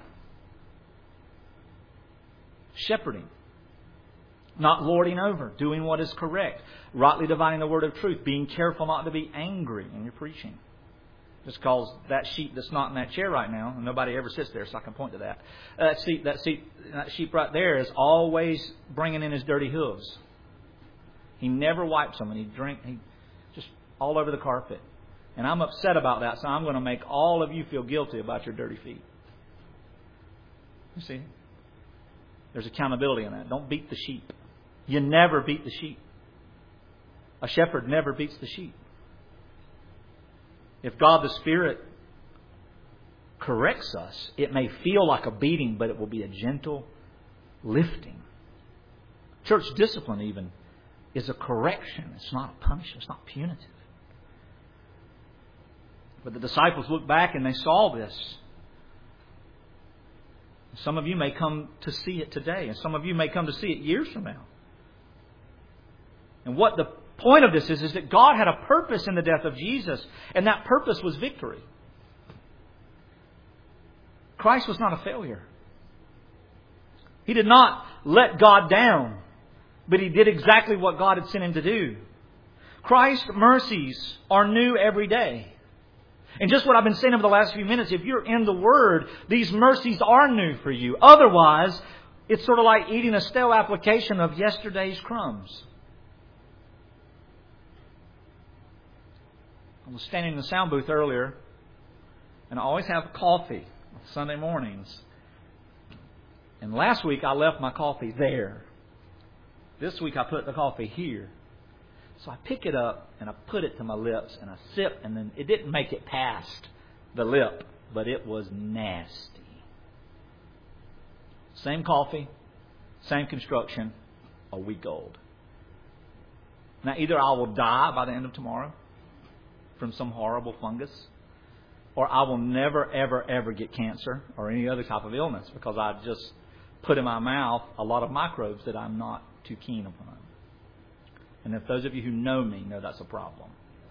Shepherding. Not lording over. Doing what is correct. Rightly dividing the word of truth. Being careful not to be angry in your preaching. Just because that sheep that's not in that chair right now, and nobody ever sits there, so I can point to that. Uh, that sheep, that sheep, that sheep right there is always bringing in his dirty hooves. He never wipes them, and he drink, he just all over the carpet. And I'm upset about that, so I'm going to make all of you feel guilty about your dirty feet. You see, there's accountability in that. Don't beat the sheep. You never beat the sheep. A shepherd never beats the sheep. If God the Spirit corrects us, it may feel like a beating, but it will be a gentle lifting. Church discipline even is a correction. It's not a punishment. It's not punitive. But the disciples looked back and they saw this. Some of you may come to see it today, and some of you may come to see it years from now. And what the point of this is, is that God had a purpose in the death of Jesus, and that purpose was victory. Christ was not a failure. He did not let God down. But He did exactly what God had sent Him to do. Christ's mercies are new every day. And just what I've been saying over the last few minutes, if you're in the Word, these mercies are new for you. Otherwise, it's sort of like eating a stale application of yesterday's crumbs. I was standing in the sound booth earlier, and I always have coffee on Sunday mornings. And last week I left my coffee there. This week I put the coffee here. So I pick it up and I put it to my lips and I sip, and then it didn't make it past the lip, but it was nasty. Same coffee, same construction, a week old. Now either I will die by the end of tomorrow from some horrible fungus, or I will never, ever, ever get cancer or any other type of illness because I just put in my mouth a lot of microbes that I'm not too keen upon. And if those of you who know me know that's a problem.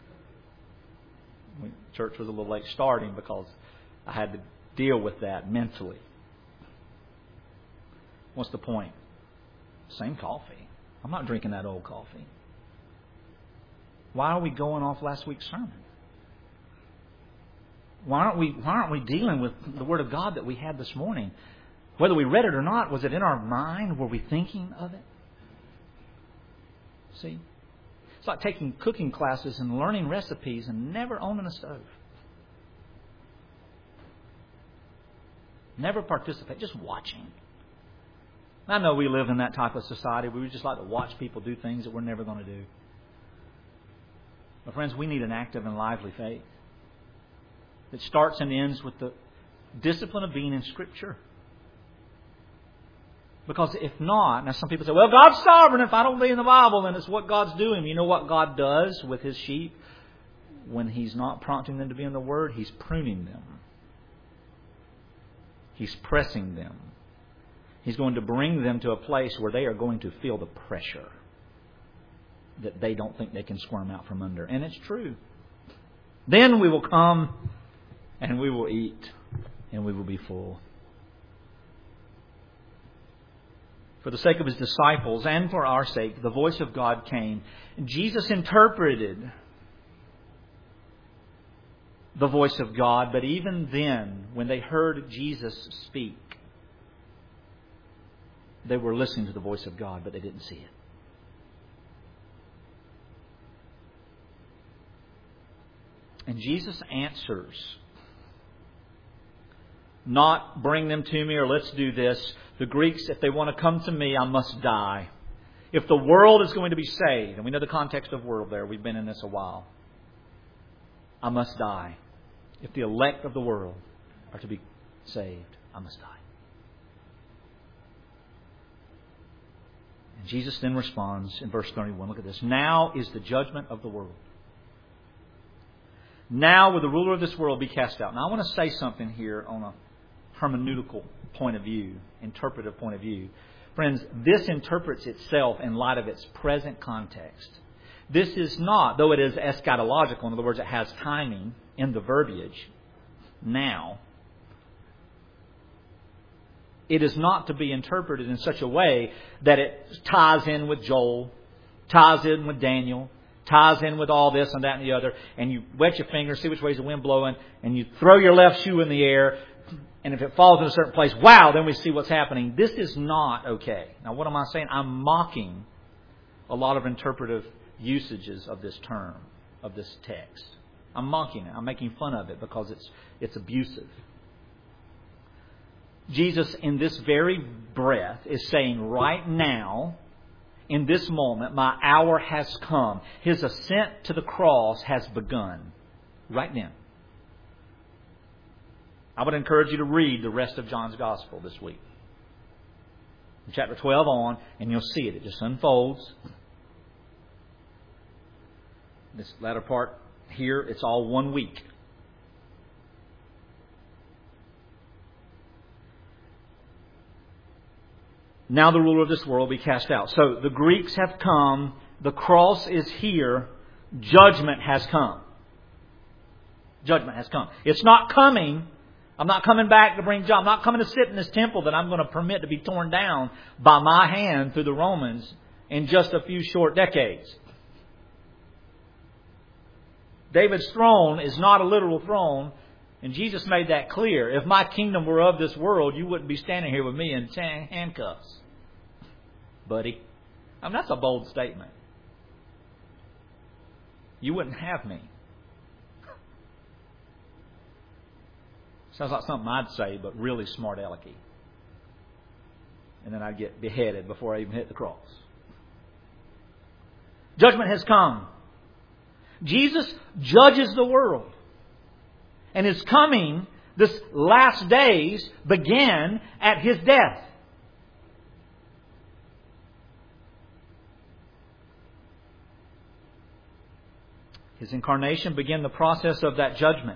Church was a little late starting because I had to deal with that mentally. What's the point? Same coffee. I'm not drinking that old coffee. Why are we going off last week's sermon? Why aren't we why aren't we dealing with the Word of God that we had this morning? Whether we read it or not, was it in our mind? Were we thinking of it? See? It's like taking cooking classes and learning recipes and never owning a stove. Never participate, just watching. I know we live in that type of society where we just like to watch people do things that we're never going to do. But friends, we need an active and lively faith that starts and ends with the discipline of being in Scripture. Because if not, now some people say, well, God's sovereign. If I don't be in the Bible, then it's what God's doing. You know what God does with His sheep? When He's not prompting them to be in the Word, He's pruning them. He's pressing them. He's going to bring them to a place where they are going to feel the pressure that they don't think they can squirm out from under. And it's true. Then we will come and we will eat and we will be full. For the sake of His disciples and for our sake, the voice of God came. Jesus interpreted the voice of God, but even then, when they heard Jesus speak, they were listening to the voice of God, but they didn't see it. And Jesus answers, not bring them to me or let's do this. The Greeks, if they want to come to me, I must die. If the world is going to be saved, and we know the context of world there, we've been in this a while, I must die. If the elect of the world are to be saved, I must die. And Jesus then responds in verse thirty-one. Look at this. Now is the judgment of the world. Now will the ruler of this world be cast out. Now I want to say something here on a hermeneutical point of view, interpretive point of view. Friends, this interprets itself in light of its present context. This is not, though it is eschatological, in other words, it has timing in the verbiage, now, it is not to be interpreted in such a way that it ties in with Joel, ties in with Daniel, ties in with all this and that and the other, and you wet your finger, see which way is the wind blowing, and you throw your left shoe in the air, and if it falls in a certain place, wow, then we see what's happening. This is not okay. Now, what am I saying? I'm mocking a lot of interpretive usages of this term, of this text. I'm mocking it. I'm making fun of it because it's it's abusive. Jesus, in this very breath, is saying right now, in this moment, my hour has come. His ascent to the cross has begun. Right now. I would encourage you to read the rest of John's Gospel this week. From chapter twelve on, and you'll see it. It just unfolds. This latter part here, it's all one week. Now the ruler of this world will be cast out. So the Greeks have come. The cross is here. Judgment has come. Judgment has come. It's not coming. I'm not coming back to bring judgment. I'm not coming to sit in this temple that I'm going to permit to be torn down by my hand through the Romans in just a few short decades. David's throne is not a literal throne, and Jesus made that clear. If my kingdom were of this world, you wouldn't be standing here with me in handcuffs, buddy. I mean, that's a bold statement. You wouldn't have me. Sounds like something I'd say, but really smart alecky. And then I'd get beheaded before I even hit the cross. Judgment has come. Jesus judges the world. And His coming, this last days, began at His death. His incarnation began the process of that judgment.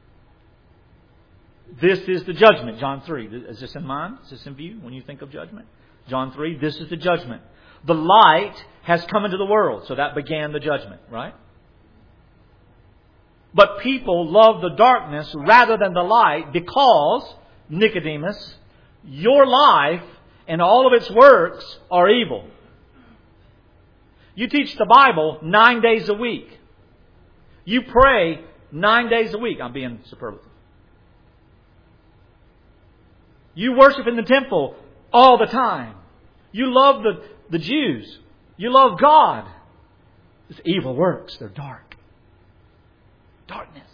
This is the judgment, John three. Is this in mind? Is this in view when you think of judgment? John three, this is the judgment. The light has come into the world. So that began the judgment, right? But people love the darkness rather than the light because, Nicodemus, your life and all of its works are evil. You teach the Bible nine days a week. You pray nine days a week. I'm being superlative. You worship in the temple all the time. You love the, the Jews. You love God. It's evil works. They're dark. Darkness.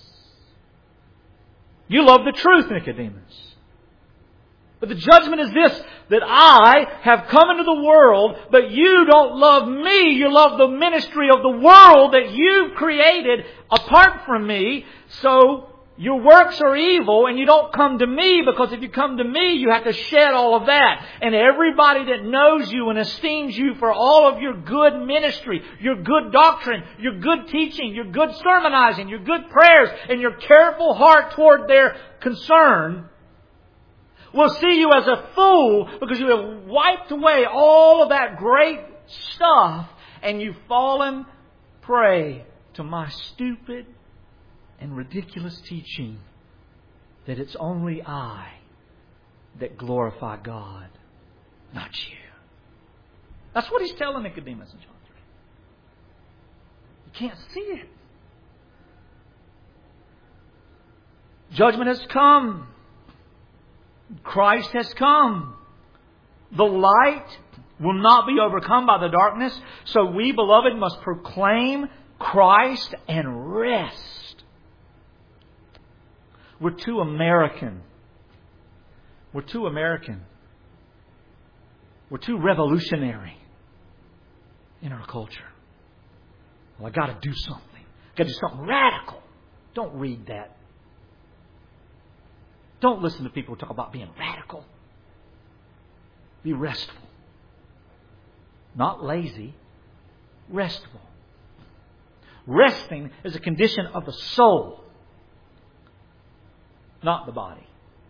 You love the truth, Nicodemus. But the judgment is this, that I have come into the world, but you don't love me. You love the ministry of the world that you've created apart from me. So your works are evil and you don't come to me, because if you come to me, you have to shed all of that. And everybody that knows you and esteems you for all of your good ministry, your good doctrine, your good teaching, your good sermonizing, your good prayers, and your careful heart toward their concern, will see you as a fool because you have wiped away all of that great stuff and you've fallen prey to my stupid and ridiculous teaching that it's only I that glorify God, not you. That's what He's telling Nicodemus in John three. You can't see it. Judgment has come. Christ has come. The light will not be overcome by the darkness. So we, beloved, must proclaim Christ and rest. We're too American. We're too American. We're too revolutionary in our culture. Well, I got to do something. I got to do something radical. Don't read that. Don't listen to people who talk about being radical. Be restful. Not lazy. Restful. Resting is a condition of the soul, not the body.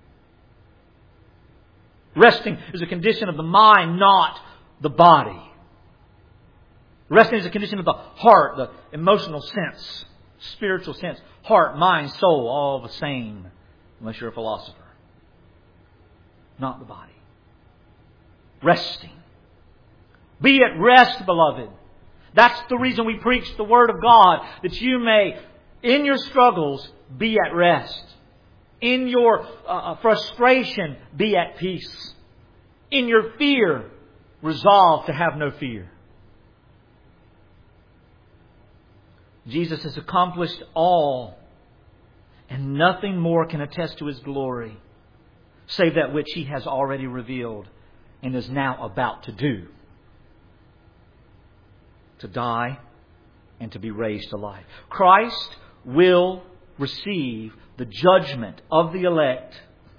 Resting is a condition of the mind, not the body. Resting is a condition of the heart, the emotional sense, spiritual sense. Heart, mind, soul, all the same. Unless you're a philosopher. Not the body. Resting. Be at rest, beloved. That's the reason we preach the Word of God. That you may, in your struggles, be at rest. In your uh, frustration, be at peace. In your fear, resolve to have no fear. Jesus has accomplished all. And nothing more can attest to His glory, save that which He has already revealed and is now about to do. To die and to be raised to life. Christ will receive the judgment of the elect.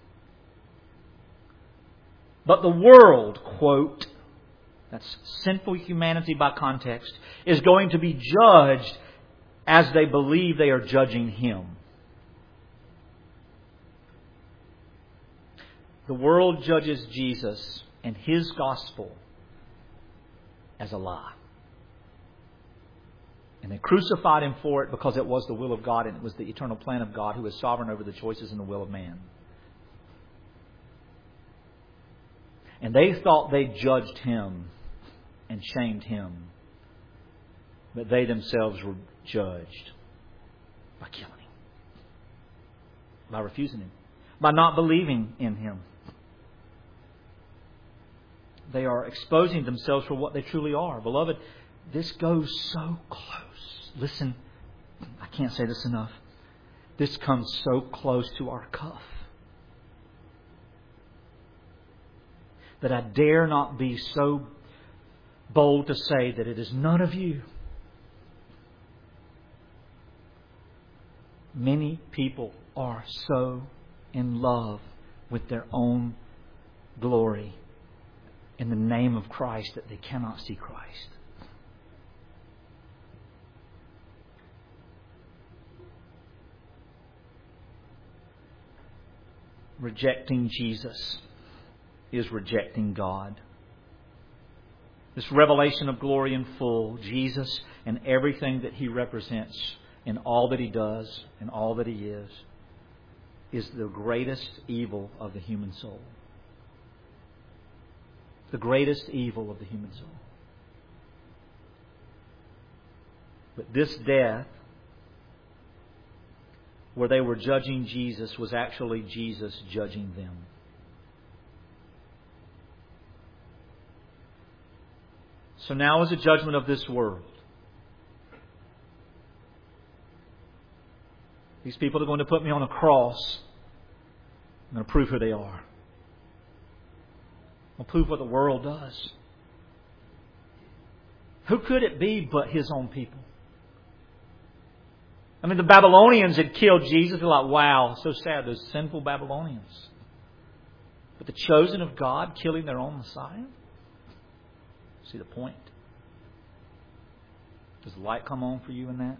But the world, quote, that's sinful humanity by context, is going to be judged as they believe they are judging Him. The world judges Jesus and His gospel as a lie. And they crucified Him for it because it was the will of God and it was the eternal plan of God, who is sovereign over the choices and the will of man. And they thought they judged Him. and shamed Him. But they themselves were judged by killing Him, by refusing Him, by not believing in Him. They are exposing themselves for what they truly are. Beloved, this goes so close. Listen, I can't say this enough. This comes so close to our cuff that I dare not be so bold to say that it is none of you. Many people are so in love with their own glory in the name of Christ that they cannot see Christ. Rejecting Jesus is rejecting God. This revelation of glory in full, Jesus and everything that He represents in all that He does and all that He is, is the greatest evil of the human soul. The greatest evil of the human soul. But this death, where they were judging Jesus, was actually Jesus judging them. So now is the judgment of this world. These people are going to put me on a cross. I'm going to prove who they are. I'll prove what the world does. Who could it be but His own people? I mean, the Babylonians had killed Jesus. They're like, wow, so sad, those sinful Babylonians. But the chosen of God killing their own Messiah? See the point? Does the light come on for you in that?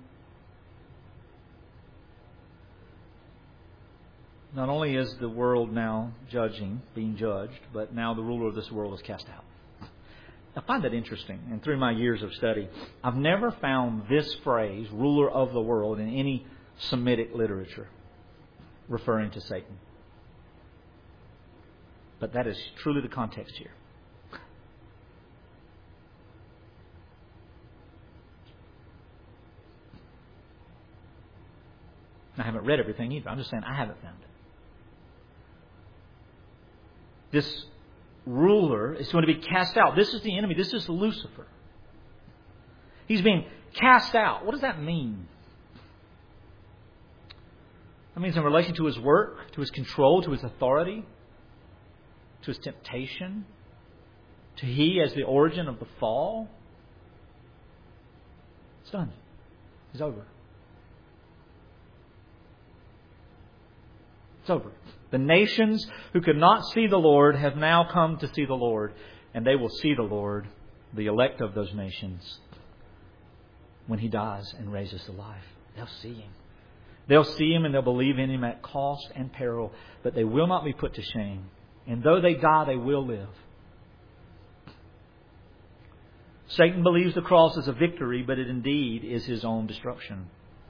Not only is the world now judging, being judged, but now the ruler of this world is cast out. I find that interesting. And through my years of study, I've never found this phrase, ruler of the world, in any Semitic literature referring to Satan. But that is truly the context here. I haven't read everything either. I'm just saying I haven't found it. This ruler is going to be cast out. This is the enemy. This is Lucifer. He's being cast out. What does that mean? That means in relation to his work, to his control, to his authority, to his temptation, to he as the origin of the fall. It's done. It's over. It's over. The nations who could not see the Lord have now come to see the Lord, and they will see the Lord, the elect of those nations, when He dies and raises to life. They'll see Him. They'll see Him and they'll believe in Him at cost and peril, but they will not be put to shame. And though they die, they will live. Satan believes the cross is a victory, but it indeed is his own destruction.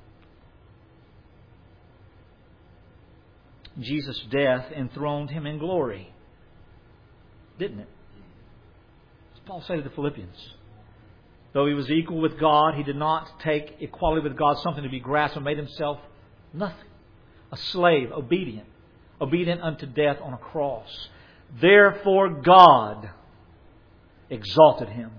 Jesus' death enthroned Him in glory. Didn't it? As Paul said to the Philippians. Though He was equal with God, He did not take equality with God something to be grasped, and made Himself nothing. A slave, obedient. Obedient unto death on a cross. Therefore God exalted Him.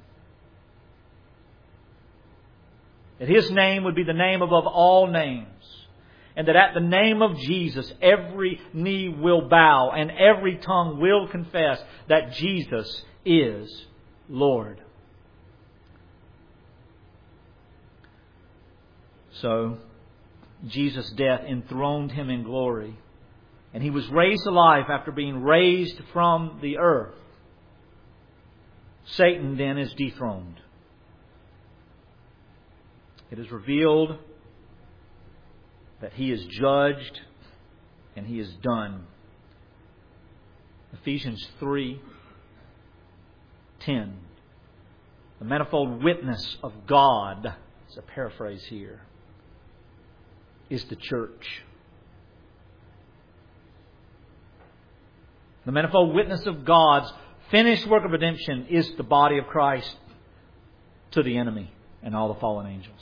That His name would be the name above all names. And that at the name of Jesus, every knee will bow and every tongue will confess that Jesus is Lord. So, Jesus' death enthroned Him in glory. And He was raised to life after being raised from the earth. Satan then is dethroned. It is revealed that he is judged and he is done. Ephesians three ten. The manifold witness of God, it's a paraphrase here, is the church. The manifold witness of God's finished work of redemption is the body of Christ. to the enemy and all the fallen angels.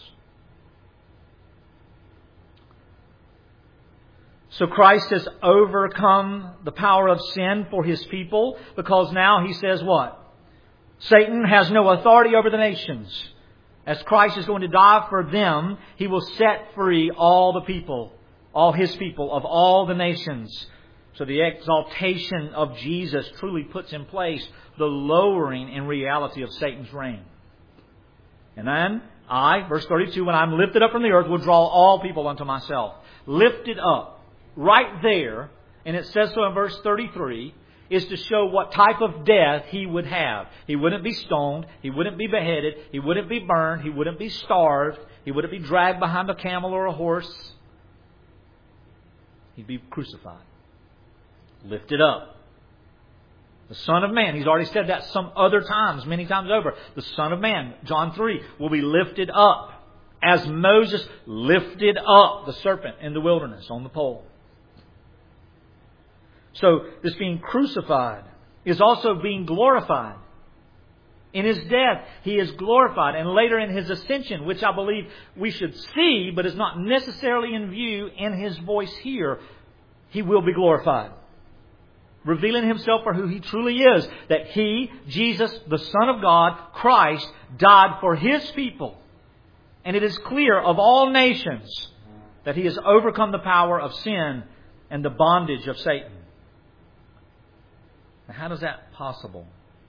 So Christ has overcome the power of sin for His people, because now He says what? Satan has no authority over the nations. As Christ is going to die for them, He will set free all the people, all His people of all the nations. So the exaltation of Jesus truly puts in place the lowering in reality of Satan's reign. And then I, verse thirty-two, when I'm lifted up from the earth, will draw all people unto myself. Lifted up. Right there, and it says so in verse thirty-three, is to show what type of death He would have. He wouldn't be stoned. He wouldn't be beheaded. He wouldn't be burned. He wouldn't be starved. He wouldn't be dragged behind a camel or a horse. He'd be crucified. Lifted up. The Son of Man. He's already said that some other times, many times over. The Son of Man, John three, will be lifted up. As Moses lifted up the serpent in the wilderness on the pole. So this being crucified is also being glorified. In His death, He is glorified. And later in His ascension, which I believe we should see, but is not necessarily in view in His voice here, He will be glorified. Revealing Himself for who He truly is. That He, Jesus, the Son of God, Christ, died for His people. And it is clear of all nations that He has overcome the power of sin and the bondage of Satan. Now, how is that possible?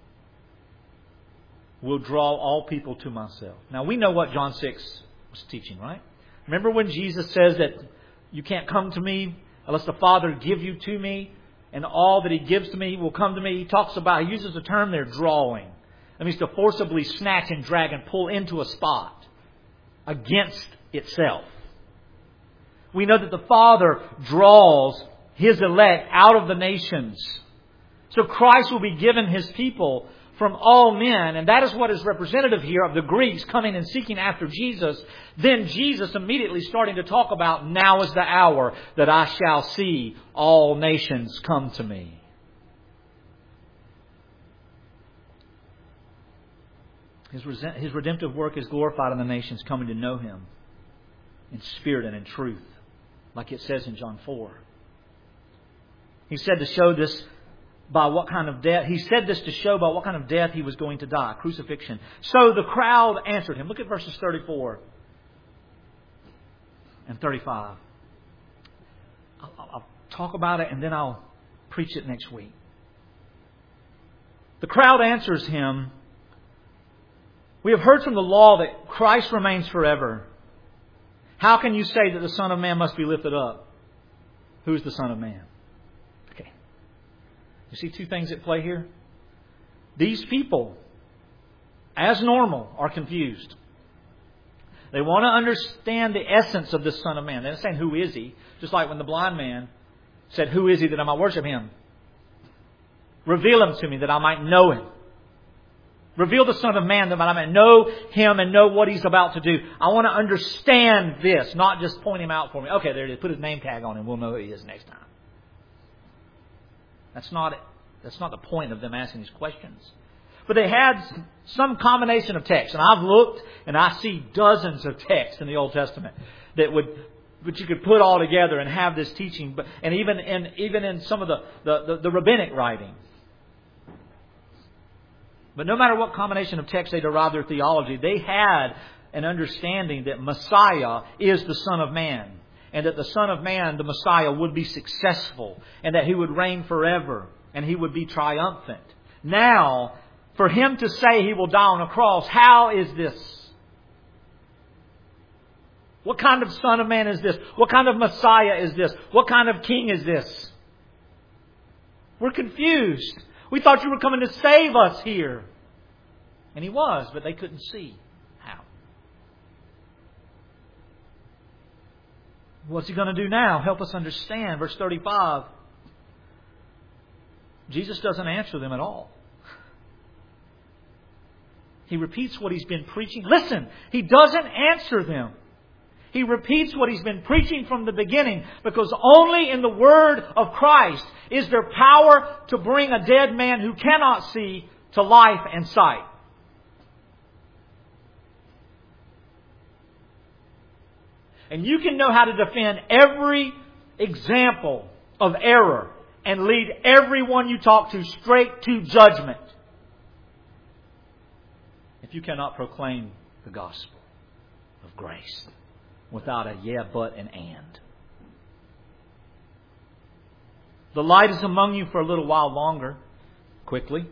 Will draw all people to myself. Now we know what John six was teaching, right? Remember when Jesus says that you can't come to me unless the Father give you to me, and all that He gives to me will come to me. He talks about, He uses the term there, drawing. That means to forcibly snatch and drag and pull into a spot against itself. We know that the Father draws His elect out of the nations. So Christ will be given His people from all men. And that is what is representative here of the Greeks coming and seeking after Jesus. Then Jesus immediately starting to talk about, now is the hour that I shall see all nations come to me. His, his redemptive work is glorified in the nations coming to know Him in spirit and in truth, like it says in John four. He said to show this by what kind of death. He said this to show by what kind of death He was going to die, crucifixion. So the crowd answered Him. Look at verses thirty-four and thirty-five. I'll, I'll talk about it and then I'll preach it next week. The crowd answers Him, we have heard from the law that Christ remains forever. How can you say that the Son of Man must be lifted up? Who is the Son of Man? Okay. You see two things at play here? These people, as normal, are confused. They want to understand the essence of this Son of Man. They're not saying, who is He? Just like when the blind man said, who is He that I might worship Him? Reveal Him to me that I might know Him. Reveal the Son of Man that I might know Him and know what He's about to do. I want to understand this, not just point Him out for me. Okay, there it is. Put His name tag on Him. We'll know who He is next time. That's not it. That's not the point of them asking these questions. But they had some combination of texts. And I've looked and I see dozens of texts in the Old Testament that would, that you could put all together and have this teaching. But and even in even in some of the, the, the, the rabbinic writing. But no matter what combination of texts they derived their theology, they had an understanding that Messiah is the Son of Man. And that the Son of Man, the Messiah, would be successful. And that He would reign forever. And He would be triumphant. Now, for Him to say He will die on a cross, how is this? What kind of Son of Man is this? What kind of Messiah is this? What kind of King is this? We're confused. We thought You were coming to save us here. And He was, but they couldn't see how. What's He going to do now? Help us understand. Verse thirty-five. Jesus doesn't answer them at all. He repeats what He's been preaching. Listen, He doesn't answer them. He repeats what He's been preaching from the beginning, because only in the Word of Christ is there power to bring a dead man who cannot see to life and sight. And you can know how to defend every example of error and lead everyone you talk to straight to judgment if you cannot proclaim the gospel of grace without a yeah, but, and and. The light is among you for a little while longer. Quickly.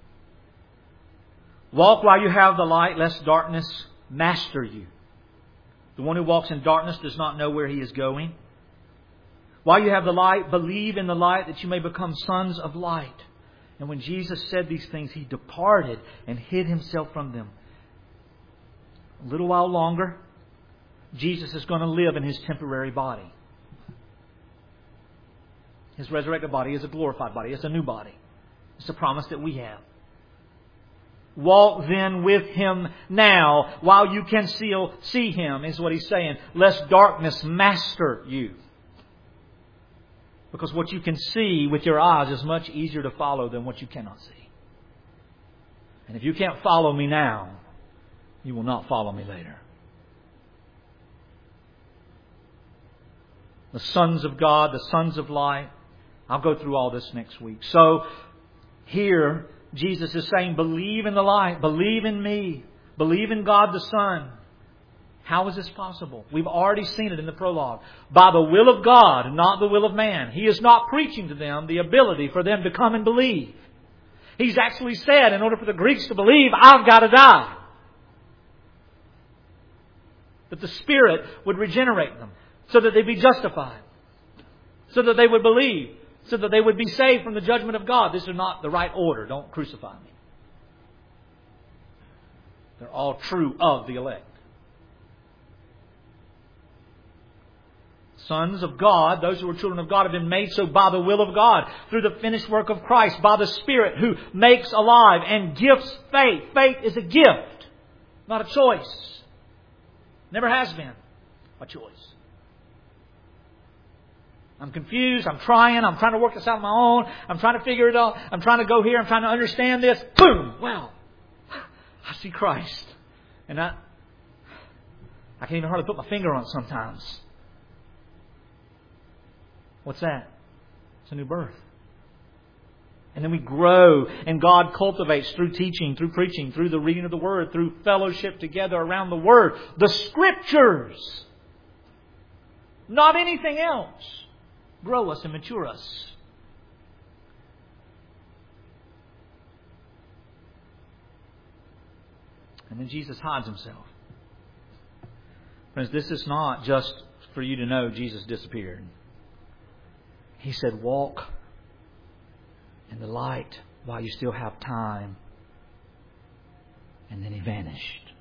Walk while you have the light, lest darkness master you. The one who walks in darkness does not know where he is going. While you have the light, believe in the light that you may become sons of light. And when Jesus said these things, He departed and hid Himself from them. A little while longer, Jesus is going to live in His temporary body. His resurrected body is a glorified body. It's a new body. It's a promise that we have. Walk then with Him now while you can still see Him, is what He's saying. Lest darkness master you. Because what you can see with your eyes is much easier to follow than what you cannot see. And if you can't follow me now, you will not follow me later. The sons of God, the sons of light. I'll go through all this next week. So, here, Jesus is saying, believe in the light. Believe in me. Believe in God the Son. How is this possible? We've already seen it in the prologue. By the will of God, not the will of man. He is not preaching to them the ability for them to come and believe. He's actually said, in order for the Greeks to believe, I've got to die. That the Spirit would regenerate them so that they'd be justified. So that they would believe. So that they would be saved from the judgment of God. This is not the right order. Don't crucify me. They're all true of the elect. Sons of God, those who are children of God, have been made so by the will of God, through the finished work of Christ, by the Spirit who makes alive and gifts faith. Faith is a gift, not a choice. Never has been a choice. I'm confused. I'm trying. I'm trying to work this out on my own. I'm trying to figure it out. I'm trying to go here. I'm trying to understand this. Boom! Wow. I see Christ. And I, I can't even hardly put my finger on it sometimes. What's that? It's a new birth. And then we grow, and God cultivates through teaching, through preaching, through the reading of the Word, through fellowship together around the Word. The Scriptures. Not anything else. Grow us and mature us. And then Jesus hides Himself. Friends, this is not just for you to know Jesus disappeared. He said, walk in the light while you still have time. And then He vanished.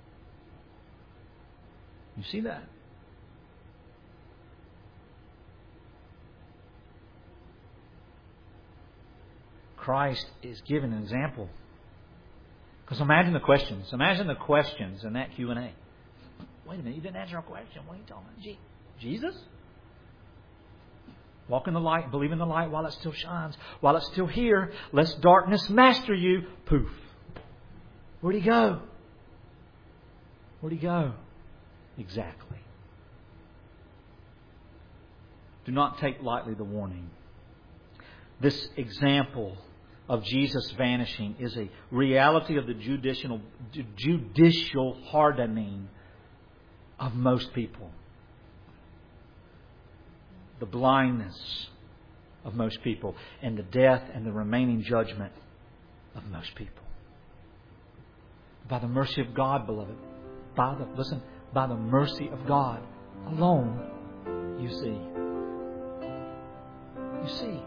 You see that? Christ is giving an example. Because imagine the questions. Imagine the questions in that Q and A. Wait a minute, you didn't answer our question. What are you talking about? Jesus? Walk in the light, believe in the light while it still shines, while it's still here, lest darkness master you. Poof. Where'd He go? Where'd He go? Exactly. Do not take lightly the warning. This example of Jesus vanishing is a reality of the judicial, judicial hardening of most people. The blindness of most people, and the death and the remaining judgment of most people. By the mercy of God, beloved, by the listen, by the mercy of God alone, you see. You see.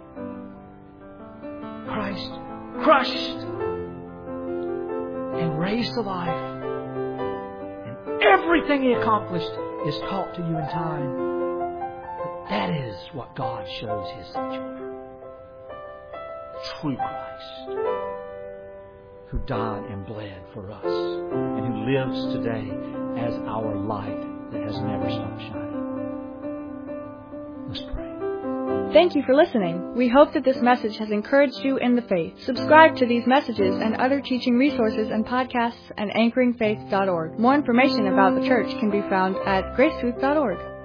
Christ crushed and raised to life. And everything He accomplished is taught to you in time. That is what God shows His children. True Christ, who died and bled for us, and who lives today as our light that has never stopped shining. Let's pray. Thank you for listening. We hope that this message has encouraged you in the faith. Subscribe to these messages and other teaching resources and podcasts at anchoring faith dot org. More information about the church can be found at grace truth dot org.